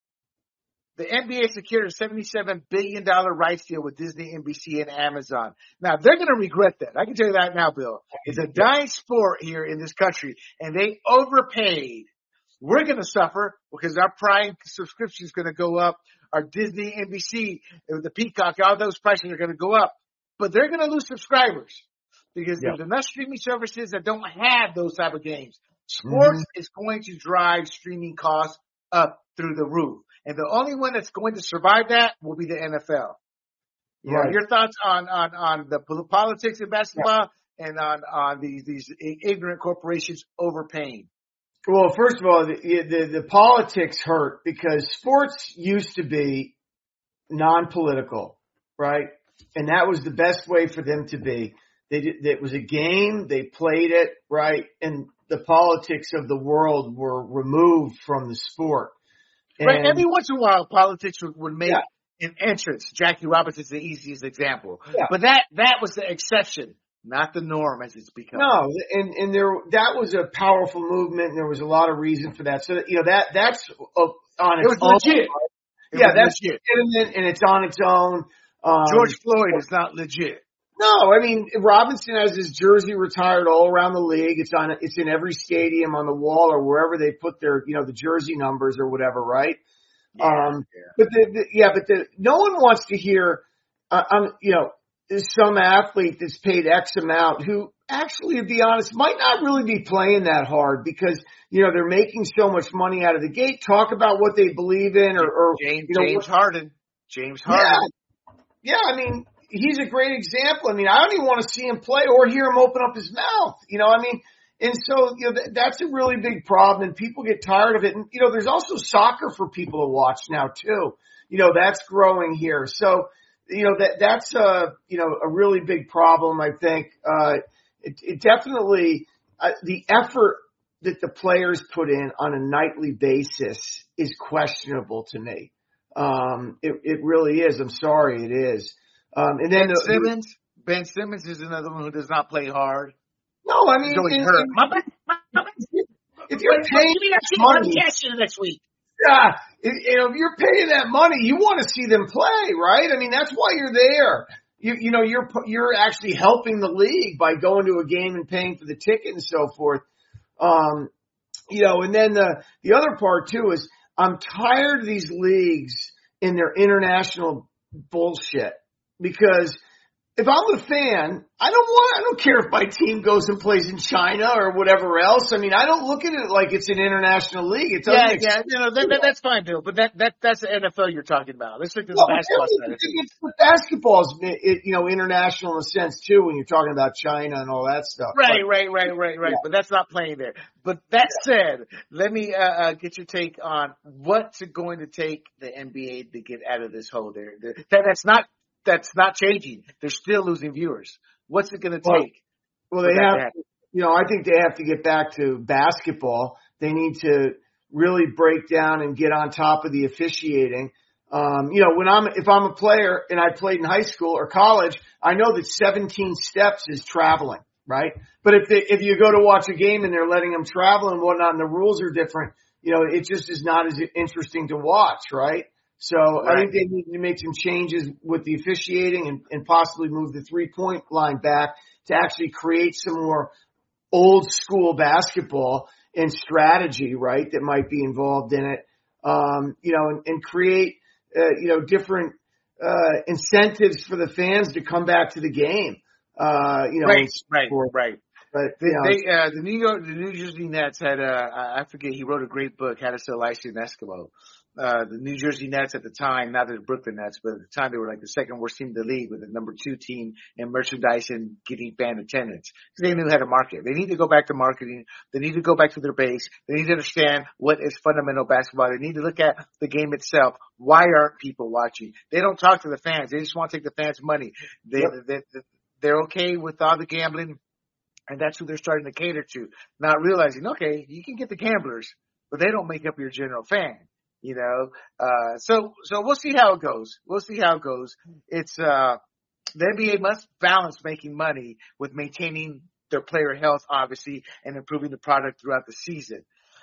the N B A secured a seventy-seven billion dollars rights deal with Disney, N B C, and Amazon. Now, they're going to regret that. I can tell you that now, Bill. It's a dying sport here in this country, and they overpaid. We're going to suffer because our Prime subscription is going to go up. Our Disney, N B C, the Peacock, all those prices are going to go up. But they're going to lose subscribers because Yeah. there's enough streaming services that don't have those type of games. Sports Mm-hmm. is going to drive streaming costs up through the roof. And the only one that's going to survive that will be the N F L. You know, Right. your thoughts on, on, on the pol- politics in basketball and on, on these, these ignorant corporations overpaying. Well, first of all, the, the, the politics hurt because sports used to be non-political, right? And that was the best way for them to be. They did, it was a game. They played it, right? And the politics of the world were removed from the sport. And, Right. Every once in a while, politics would, would make Yeah. an entrance. Jackie Robinson is the easiest example. Yeah. But that, that was the exception, not the norm as it's become. No, and, and there, that was a powerful movement and there was a lot of reason for that. So, you know, that, that's uh, on It its was own. legit. It Yeah, was that's legit. legitimate and it's on its own. Um, George Floyd is not legit. No, I mean, Robinson has his jersey retired all around the league. It's on, it's in every stadium on the wall or wherever they put their, you know, the jersey numbers or whatever, right? Yeah, um, yeah. but the, the, yeah, but the, no one wants to hear, uh, um, you know, some athlete that's paid X amount who actually, to be honest, might not really be playing that hard because, you know, they're making so much money out of the gate. Talk about what they believe in or, or James, you know, James what, Harden. James Harden. yeah, yeah, I mean, he's a great example. I mean, I don't even want to see him play or hear him open up his mouth. You know, I mean, and so, you know, th- that's a really big problem, and people get tired of it. And, you know, there's also soccer for people to watch now too. You know, that's growing here. So, you know, that, that's a, you know, a really big problem, I think. Uh, it, it definitely, uh, the effort that the players put in on a nightly basis is questionable to me. Um, it, it really is. I'm sorry, it is. Um, and then Ben the, Simmons, Ben Simmons is another one who does not play hard. no, I mean, He's always and, hurt. and My back, my, my back. if you're Wait, paying give me that shit. money, I'm cashing it next week. yeah, if, you know, if you're paying that money, you want to see them play, right? I mean, that's why you're there. You, you know, you're, you're actually helping the league by going to a game and paying for the ticket and so forth. Um, you know, and then the, the other part too is I'm tired of these leagues in their international bullshit, because if I'm a fan, I don't want, I don't care if my team goes and plays in China or whatever else. I mean, I don't look at it like it's an international league. It doesn't Yeah, make yeah, sense. you know, that, that, that's fine, Bill. But that, that, that's the N F L you're talking about. Let's look at the Well, but basketball then side of it's, things. it's, basketball's, it, you know, international in a sense too when you're talking about China and all that stuff. Right, But, right, right, right, right. yeah. But that's not playing there. But that said, let me uh, uh, get your take on what's it going to take the N B A to get out of this hole. There, there that, that's not that's not changing. They're still losing viewers. What's it going to Well, take? Well, for they that to have, happen? you know, I think they have to get back to basketball. They need to really break down and get on top of the officiating. Um, you know, when I'm, if I'm a player and I played in high school or college, I know that seventeen steps is traveling, right? But if they, if you go to watch a game and they're letting them travel and whatnot and the rules are different, you know, it just is not as interesting to watch, right? So I Right. think they need to make some changes with the officiating and, and possibly move the three point line back to actually create some more old school basketball and strategy, right, that might be involved in it. Um, you know, and, and create, uh, you know, different, uh, incentives for the fans to come back to the game. Uh, you know, Right, right, for, right. but, They, you know, they uh, the New York, the New Jersey Nets had, uh, I I forget, he wrote a great book, How to Sell Ice to an Eskimo. Uh, the New Jersey Nets at the time, not the Brooklyn Nets, but at the time they were like the second worst team in the league with the number two team in merchandise and getting fan attendance. Because they knew how to market. They need to go back to marketing. They need to go back to their base. They need to understand what is fundamental basketball. They need to look at the game itself. Why aren't people watching? They don't talk to the fans. They just want to take the fans' money. They, Yep. they, they, they're okay with all the gambling. And that's who they're starting to cater to, not realizing, okay, you can get the gamblers, but they don't make up your general fan, you know? Uh, so, so we'll see how it goes. We'll see how it goes. It's, uh, the N B A must balance making money with maintaining their player health, obviously, and improving the product throughout the season.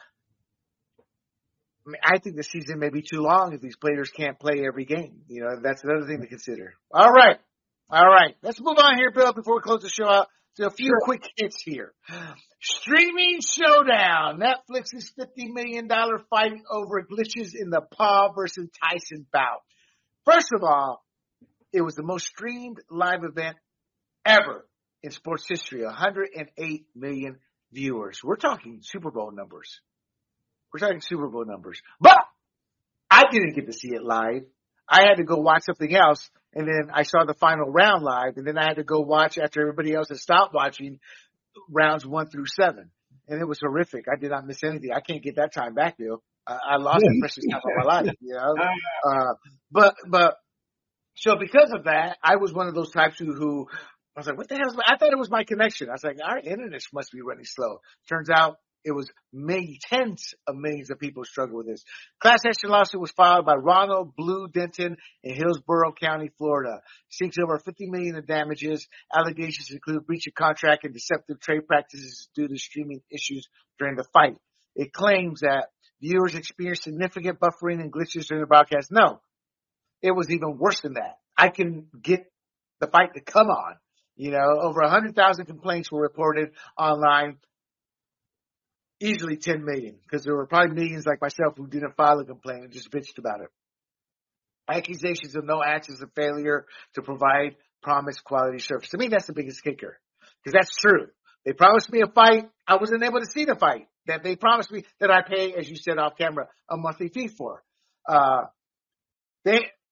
I mean, I think the season may be too long if these players can't play every game. You know, that's another thing to consider. All right. All right. Let's move on here, Bill, before we close the show out. So a few Sure. quick hits here. Streaming showdown. Netflix's fifty million dollars fight over glitches in the Paul versus Tyson bout. First of all, it was the most streamed live event ever in sports history. one hundred eight million viewers. We're talking Super Bowl numbers. We're talking Super Bowl numbers. But I didn't get to see it live. I had to go watch something else, and then I saw the final round live, and then I had to go watch after everybody else had stopped watching rounds one through seven. And it was horrific. I did not miss anything. I can't get that time back, Bill. I, I lost the precious time of my life, you know. Uh, but, but, so because of that, I was one of those types who, who I was like, what the hell is my, I thought it was my connection. I was like, our internet must be running slow. Turns out it was many tens of millions of people struggle with this. Class action lawsuit was filed by Ronald Blue Denton in Hillsborough County, Florida. Seeks over fifty million dollars in damages. Allegations include breach of contract and deceptive trade practices due to streaming issues during the fight. It claims that viewers experienced significant buffering and glitches during the broadcast. No, it was even worse than that. I can get the fight to come on. You know, over one hundred thousand complaints were reported online. Easily ten million, because there were probably millions like myself who didn't file a complaint and just bitched about it. Accusations of no actions of failure to provide promised quality service. To me, that's the biggest kicker, because that's true. They promised me a fight. I wasn't able to see the fight that they promised me that I pay, as you said off camera, a monthly fee for. Uh, they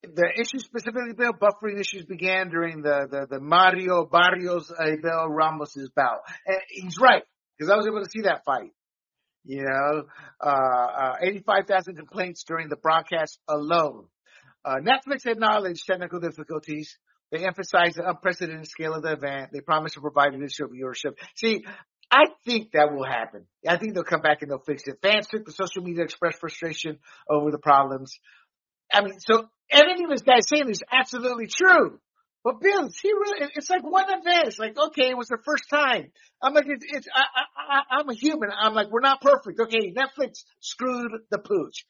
The issues specifically, Bill, buffering issues began during the, the, the Mario Barrios Abel Ramos's bout. And he's right, because I was able to see that fight. You know, uh, uh, eighty-five thousand complaints during the broadcast alone. Uh, Netflix acknowledged technical difficulties. They emphasized the unprecedented scale of the event. They promised to provide additional viewership. See, I think that will happen. I think they'll come back and they'll fix it. Fans took the social media to express frustration over the problems. I mean, so everything this guy's saying is absolutely true. But Bill, he really, it's like one event. It's like, okay, it was the first time. I'm like, it's, it's I, I, I'm a human. I'm like, we're not perfect. Okay, Netflix screwed the pooch.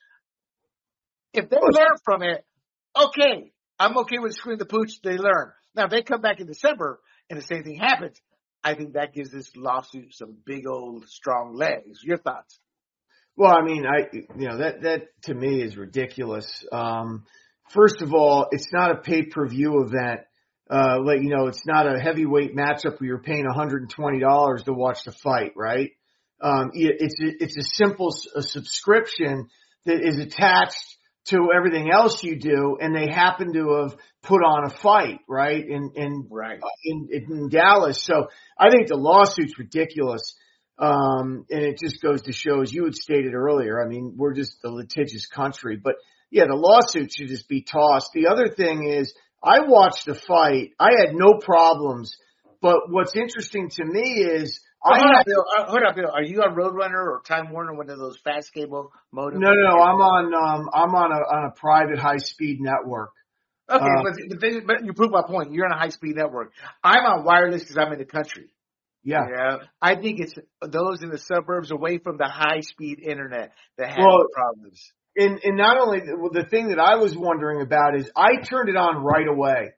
If they learn from it, okay, I'm okay with screwing the pooch. They learn. Now, if they come back in December and the same thing happens, I think that gives this lawsuit some big old strong legs. Your thoughts? Well, I mean, I, you know, that, that to me is ridiculous. Um, first of all, it's not a pay-per-view event. Uh, like, you know, it's not a heavyweight matchup where you're paying one hundred twenty dollars to watch the fight, right? Um, it, it's, a, it's a simple a subscription that is attached to everything else you do, and they happen to have put on a fight, right? In, in, right. Uh, in, in Dallas. So I think the lawsuit's ridiculous. Um, and it just goes to show, as you had stated earlier, I mean, we're just a litigious country, but yeah, the lawsuit should just be tossed. The other thing is, I watched the fight. I had no problems, but what's interesting to me is, Oh, I hold had, up, Bill. Uh, hold up, Bill. Are you on Roadrunner or Time Warner, one of those fast cable modems? no, no, no, I'm on, um, I'm on a, on a private high speed network. Okay, Uh, but, but, they, but you prove my point. You're on a high speed network. I'm on wireless because I'm in the country. Yeah. Yeah. I think it's those in the suburbs away from the high speed internet that have Well, the problems. And, and not only well, the thing that I was wondering about is I turned it on right away.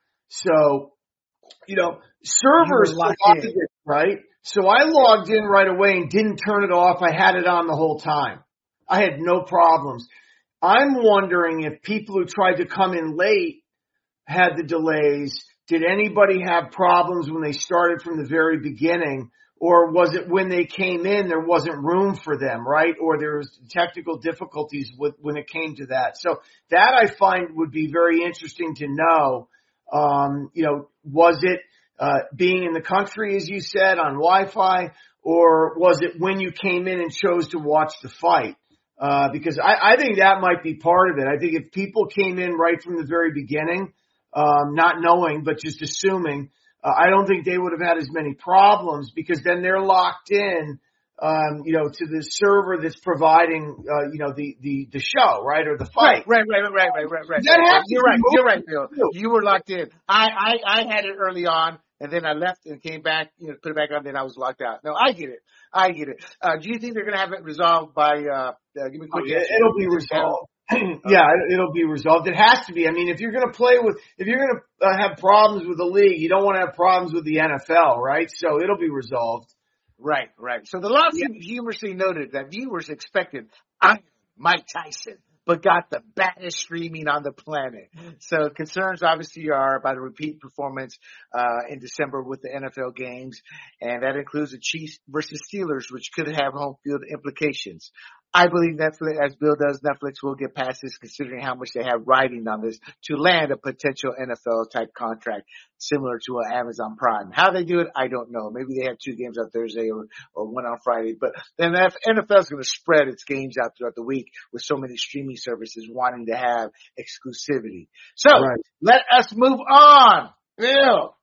So, you know, servers locked in. it, right? So I logged in right away and didn't turn it off. I had it on the whole time. I had no problems. I'm wondering if people who tried to come in late had the delays. Did anybody have problems when they started from the very beginning? Or was it when they came in, there wasn't room for them, right? Or there was technical difficulties with, when it came to that. So that I find would be very interesting to know. Um, you know, was it, uh, being in the country, as you said, on Wi-Fi, or was it when you came in and chose to watch the fight? Uh, because I, I think that might be part of it. I think if people came in right from the very beginning, um, not knowing, but just assuming, Uh, I don't think they would have had as many problems because then they're locked in, um, you know, to the server that's providing, uh, you know, the, the, the show, right? Or the fight. Right, right, right, right, right, right, right. That right. happens You're right. to You're right, Bill. too. You were locked in. I, I, I had it early on and then I left and came back, you know, put it back on, then I was locked out. No, I get it. I get it. Uh, do you think they're going to have it resolved by, uh, uh give me a quick Oh, yeah, answer. it'll be resolved. Yeah, it'll be resolved. It has to be. I mean, if you're going to play with, if you're going to uh, have problems with the league, you don't want to have problems with the N F L, right? So it'll be resolved. Right, right. So the lawsuit humorously noted that viewers expected Iron Mike Tyson, but got the baddest streaming on the planet. So concerns obviously are about a repeat performance uh in December with the N F L games, and that includes the Chiefs versus Steelers, which could have home field implications. I believe Netflix, as Bill does, Netflix will get past this considering how much they have riding on this to land a potential N F L type contract similar to an Amazon Prime. How they do it, I don't know. Maybe they have two games on Thursday or, or one on Friday, but then the N F L is going to spread its games out throughout the week with so many streaming services wanting to have exclusivity. So Right. Let us move on, Bill,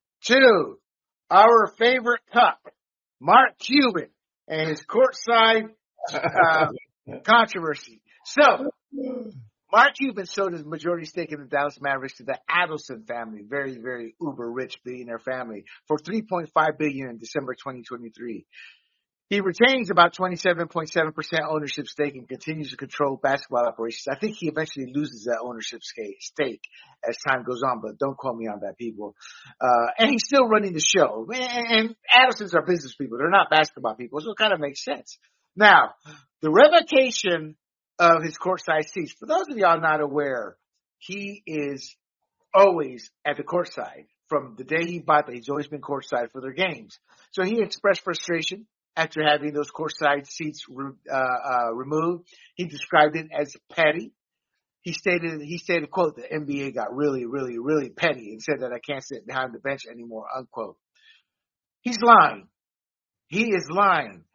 to our favorite cup, Mark Cuban and his courtside Uh, controversy. So, Mark Cuban sold his majority stake in the Dallas Mavericks to the Adelson family, very, very uber rich billionaire family, for three point five billion dollars in December twenty twenty-three. He retains about twenty-seven point seven percent ownership stake and continues to control basketball operations. I think he eventually loses that ownership stake as time goes on, but don't quote me on that, people. Uh, and he's still running the show. And Adelsons are business people. They're not basketball people, so it kind of makes sense. Now, the revocation of his courtside seats, for those of y'all not aware, he is always at the courtside. From the day he bought it, he's always been courtside for their games. So he expressed frustration after having those courtside seats uh, uh, removed. He described it as petty. he stated, he stated, quote, the N B A got really, really, really petty and said that I can't sit behind the bench anymore, unquote. He's lying. He is lying.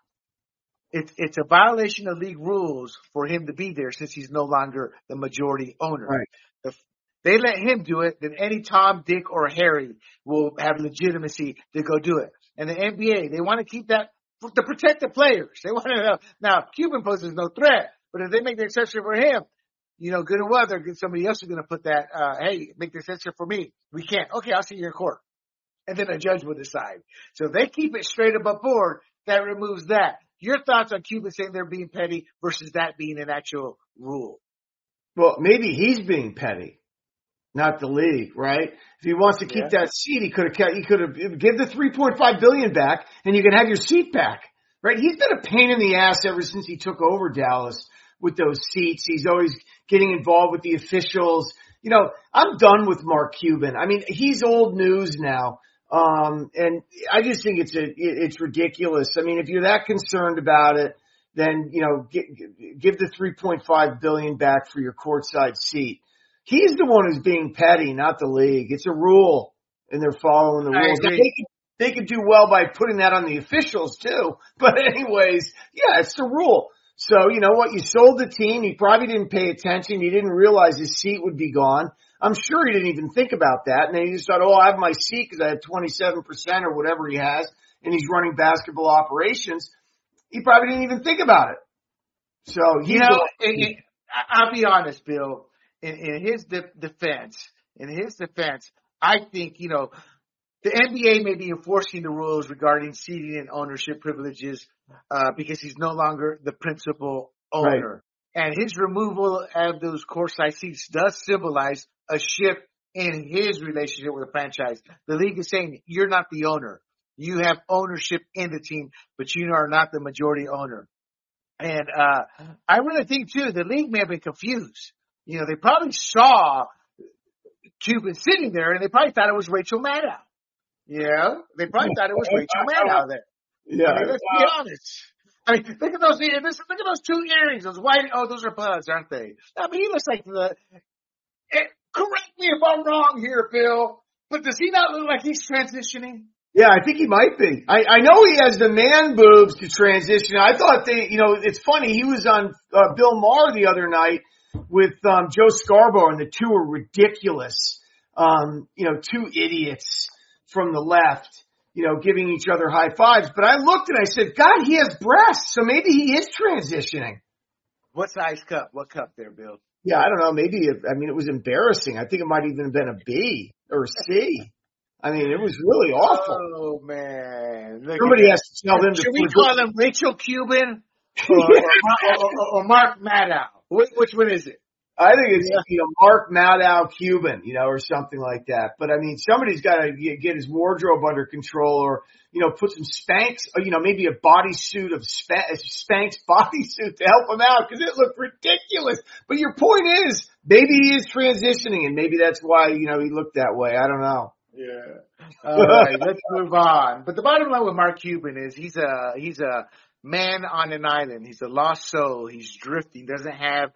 It's, it's a violation of league rules for him to be there since he's no longer the majority owner. Right. If they let him do it, then any Tom, Dick, or Harry will have legitimacy to go do it. And the N B A, they want to keep that to protect the players. They want to know. Now, Cuban poses no threat, but if they make the exception for him, you know, good and well, somebody else is going to put that, uh, hey, make the exception for me. We can't. Okay, I'll see you in court. And then a judge will decide. So if they keep it straight above board, that removes that. Your thoughts on Cuban saying they're being petty versus that being an actual rule? Well, maybe he's being petty, not the league, right? If he wants to keep Yeah. that seat, he could have, he could have give the three point five billion back and you can have your seat back, right? He's been a pain in the ass ever since he took over Dallas with those seats. He's always getting involved with the officials. You know, I'm done with Mark Cuban. I mean, he's old news now. Um, and I just think it's a, it's ridiculous. I mean, if you're that concerned about it, then, you know, give, give the three point five billion back for your courtside seat. He's the one who's being petty, not the league. It's a rule and they're following the rules. They could, they could do well by putting that on the officials too. But anyways, yeah, it's the rule. So, you know what? You sold the team. You probably didn't pay attention. You didn't realize his seat would be gone. I'm sure he didn't even think about that. And then he just thought, oh, I have my seat because I had twenty-seven percent or whatever he has, and he's running basketball operations. He probably didn't even think about it. So, you know, it, it, I'll be honest, Bill. In, in his de- defense, in his defense, I think, you know, the N B A may be enforcing the rules regarding seating and ownership privileges uh, because he's no longer the principal owner. Right. And his removal of those courtside seats does symbolize a shift in his relationship with the franchise. The league is saying, you're not the owner. You have ownership in the team, but you are not the majority owner. And uh I really think, too, the league may have been confused. You know, they probably saw Cuban sitting there, and they probably thought it was Rachel Maddow. You know, they probably thought it was Rachel Maddow there. Yeah, I mean, let's be honest. I mean, look at those. Look at those two earrings. Those white. Oh, those are buds, aren't they? I mean, he looks like the. It, correct me if I'm wrong here, Bill. But does he not look like he's transitioning? Yeah, I think he might be. I, I know he has the man boobs to transition. I thought they, you know, it's funny. He was on uh, Bill Maher the other night with um, Joe Scarborough, and the two are ridiculous. Um, you know, two idiots from the left, you know, giving each other high fives. But I looked and I said, God, he has breasts, so maybe he is transitioning. What size cup? What cup there, Bill? Yeah, I don't know. Maybe, it, I mean, it was embarrassing. I think it might even have been a B or a C. I mean, it was really awful. Oh, man. Look, somebody has to tell them to. Should we call him Rachel Cuban or, or, or, or Mark Maddow? Which, which one is it? I think it's, yeah. you know, Mark Maddow Cuban, you know, or something like that. But I mean, somebody's got to get his wardrobe under control, or, you know, put some Spanx, or, you know, maybe a bodysuit of Sp- Spanx bodysuit to help him out, because it looked ridiculous. But your point is, maybe he is transitioning, and maybe that's why, you know, he looked that way. I don't know. Yeah. All right, let's move on. But the bottom line with Mark Cuban is he's a he's a man on an island. He's a lost soul. He's drifting. Doesn't have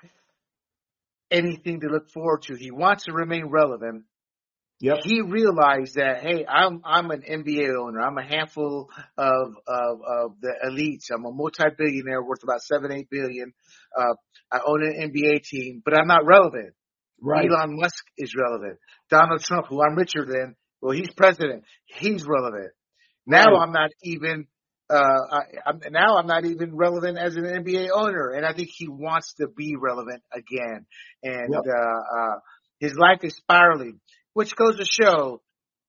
anything to look forward to. He wants to remain relevant. Yep. He realized that, hey, I'm I'm an N B A owner. I'm a handful of of, of the elites. I'm a multi-billionaire worth about seven, eight billion. Uh, I own an N B A team, but I'm not relevant. Right. Elon Musk is relevant. Donald Trump, who I'm richer than, well, he's president. He's relevant. Now right. I'm not even. Uh, I, I'm, now I'm not even relevant as an N B A owner, and I think he wants to be relevant again. And yep. uh, uh, his life is spiraling, which goes to show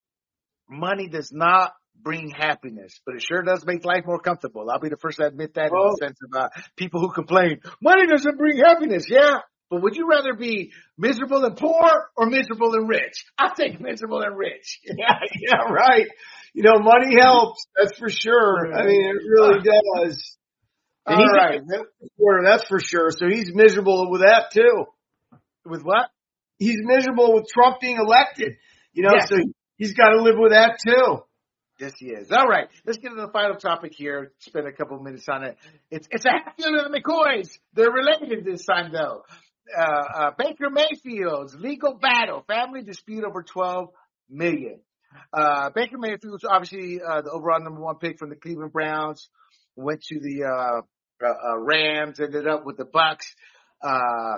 money does not bring happiness, but it sure does make life more comfortable. I'll be the first to admit that oh. in the sense of uh, people who complain, money doesn't bring happiness. Yeah, but would you rather be miserable and poor or miserable and rich? I'll take miserable and rich. yeah, yeah, right. You know, money helps. That's for sure. I mean, it really does. And All he's right. a that's for sure. So he's miserable with that too. With what? He's miserable with Trump being elected. You know, yes. So he's got to live with that too. Yes, he is. All right. Let's get to the final topic here. Spend a couple of minutes on it. It's it's Hatfield and the McCoys. They're related this time, though. uh, uh, Baker Mayfield's legal battle, family dispute over twelve million dollars. Uh, Baker Mayfield's obviously uh, the overall number one pick from the Cleveland Browns, went to the uh, uh, uh, Rams, ended up with the Bucks. Uh,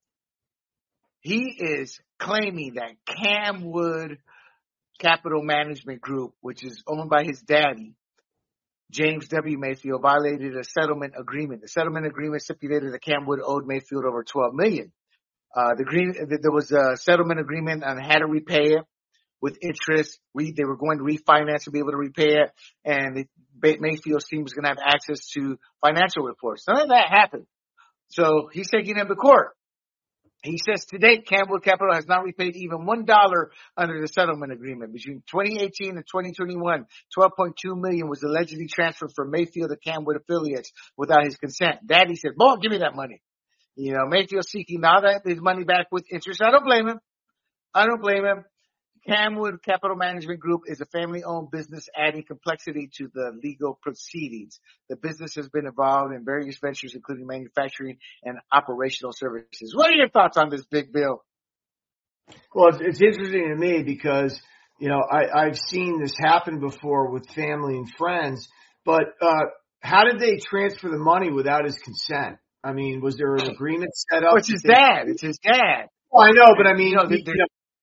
he is claiming that Camwood Capital Management Group, which is owned by his daddy, James W. Mayfield, violated a settlement agreement. The settlement agreement stipulated that Camwood owed Mayfield over twelve million dollars. Uh, the green, there was a settlement agreement on how to repay it with interest. We, they were going to refinance to be able to repay it, and the Mayfield's team was going to have access to financial reports. None of that happened. So he's taking him to court. He says to date, Camwood Capital has not repaid even one dollar under the settlement agreement. Between twenty eighteen and twenty twenty-one, twelve point two million dollars was allegedly transferred from Mayfield to Camwood affiliates without his consent. Daddy said, "Boy, give me that money." You know, Mayfield seeking now that his money back with interest. I don't blame him. I don't blame him. Camwood Capital Management Group is a family-owned business, adding complexity to the legal proceedings. The business has been involved in various ventures, including manufacturing and operational services. What are your thoughts on this, Big Bill? Well, it's, it's interesting to me because, you know, I, I've seen this happen before with family and friends, but uh, how did they transfer the money without his consent? I mean, was there an agreement set up? Oh, it's his dad. It's his dad. Well, I know, but I mean, you know, he, you know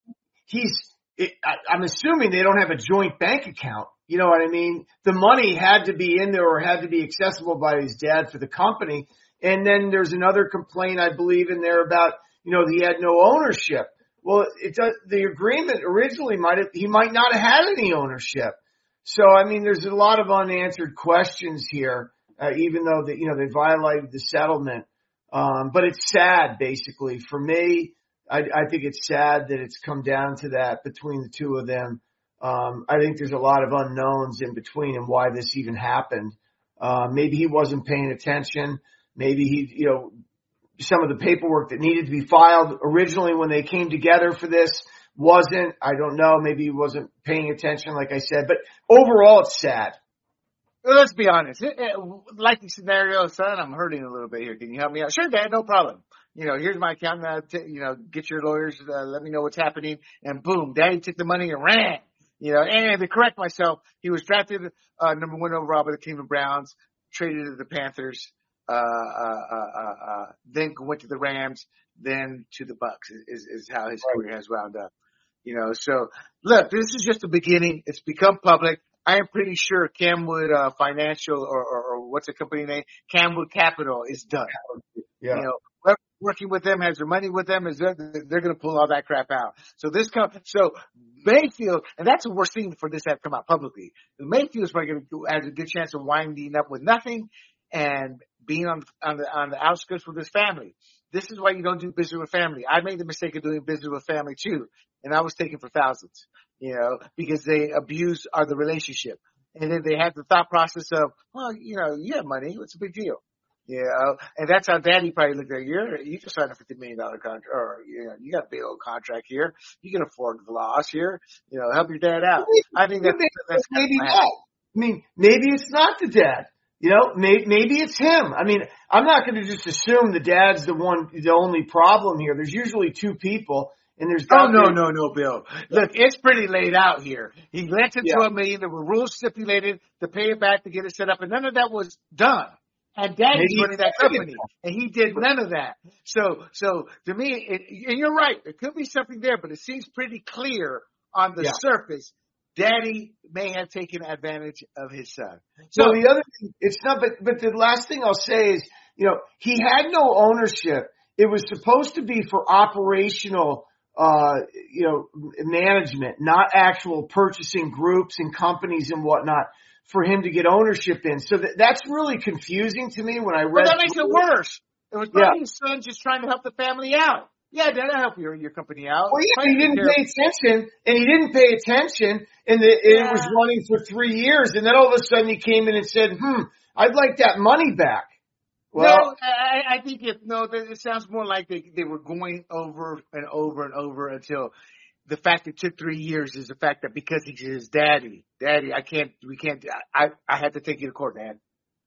he's, it, I, I'm assuming they don't have a joint bank account. You know what I mean? The money had to be in there or had to be accessible by his dad for the company. And then there's another complaint, I believe, in there about, you know, he had no ownership. Well, it does, the agreement originally might have, he might not have had any ownership. So, I mean, there's a lot of unanswered questions here, uh, even though that, you know, they violated the settlement. Um, but it's sad, basically. For me, I, I think it's sad that it's come down to that between the two of them. Um, I think there's a lot of unknowns in between and why this even happened. Uh, maybe he wasn't paying attention. Maybe he, you know, some of the paperwork that needed to be filed originally when they came together for this wasn't. I don't know. Maybe he wasn't paying attention, like I said. But overall, it's sad. Well, let's be honest. It, it, like the scenario, son, I'm hurting a little bit here. Can you help me out? Sure, Dad, no problem. You know, here's my account. Uh, t- you know, get your lawyers. Uh, let me know what's happening. And boom, Daddy took the money and ran. You know, and to correct myself, he was drafted uh, number one overall by the Cleveland Browns, traded to the Panthers, uh, uh, uh, uh, uh, then went to the Rams, then to the Bucks. Is is how his Right. career has wound up. You know, so look, this is just the beginning. It's become public. I am pretty sure Camwood uh, Financial or, or, or what's the company name? Camwood Capital is done. Yeah. You know, whoever working with them has their money with them is they're, they're going to pull all that crap out. So this com- so Mayfield, and that's what we're seeing for this to have come out publicly. The Mayfield's probably going to has a good chance of winding up with nothing and being on on the on the outskirts with his family. This is why you don't do business with family. I made the mistake of doing business with family too, and I was taken for thousands, you know, because they abuse our the relationship. And then they have the thought process of, well, you know, you have money, what's the big deal? You know, and that's how Daddy probably looked at it. You're, you can sign a fifty million dollars contract, or, you know, you got a big old contract here. You can afford the loss here. You know, help your dad out. I think that's, maybe, that's maybe not. I mean, maybe it's not the dad. You know, maybe, maybe it's him. I mean, I'm not going to just assume the dad's the one, the only problem here. There's usually two people, and there's. Oh no, no, no, Bill. Look, it's pretty laid out here. He lent it Yeah. to a million. There were rules stipulated to pay it back to get it set up, and none of that was done. And Daddy's Maybe running that company, and he did none of that. So, so to me, it, and you're right, there could be something there, but it seems pretty clear on the Yeah. surface. Daddy may have taken advantage of his son. So So the other thing, it's not, but, but the last thing I'll say is, you know, he had no ownership. It was supposed to be for operational, uh, you know, management, not actual purchasing groups and companies and whatnot for him to get ownership in. So that, that's really confusing to me when I read. well, that makes it worse. It was probably Yeah. his son just trying to help the family out. Yeah, Dad, I'll help your your company out. Well, yeah, Try he to didn't take care pay attention, and he didn't pay attention, and the, it Yeah. was running for three years, and then all of a sudden he came in and said, "Hmm, I'd like that money back." Well, no, I, I think if no, it sounds more like they they were going over and over and over until the fact it took three years is the fact that because he's his daddy, daddy, I can't, we can't, I I had to take you to court, Dad.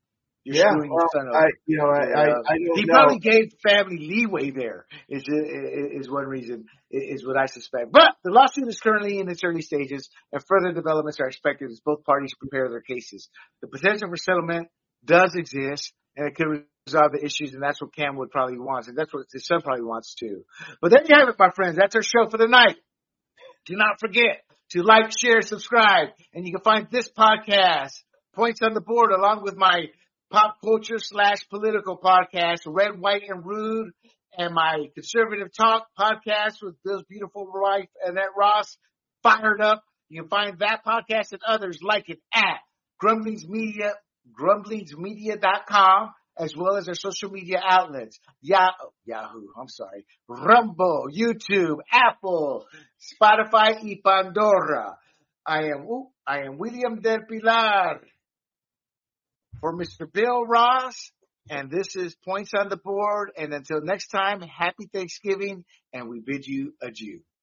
You're Yeah, screwing well, your son I, over. you know, I, Yeah. I, I don't He know. probably gave family leeway there. Is is one reason. Is what I suspect. But the lawsuit is currently in its early stages, and further developments are expected as both parties prepare their cases. The potential for settlement does exist, and it could resolve the issues, and that's what Cam would probably wants, and that's what his son probably wants too. But there you have it, my friends. That's our show for the night. Do not forget to like, share, subscribe, and you can find this podcast, Points on the Board, along with my pop culture slash political podcast, Red, White, and Rude, and my conservative talk podcast with Bill's beautiful wife, Annette Ross, Fired Up. You can find that podcast and others like it at Grumblings Media, grumblingsmedia dot com, as well as our social media outlets, Yahoo, Yahoo, I'm sorry, Rumble, YouTube, Apple, Spotify, y Pandora. I am, ooh, I am William Del Pilar for Mister Bill Ross, and this is Points on the Board. And until next time, happy Thanksgiving, and we bid you adieu.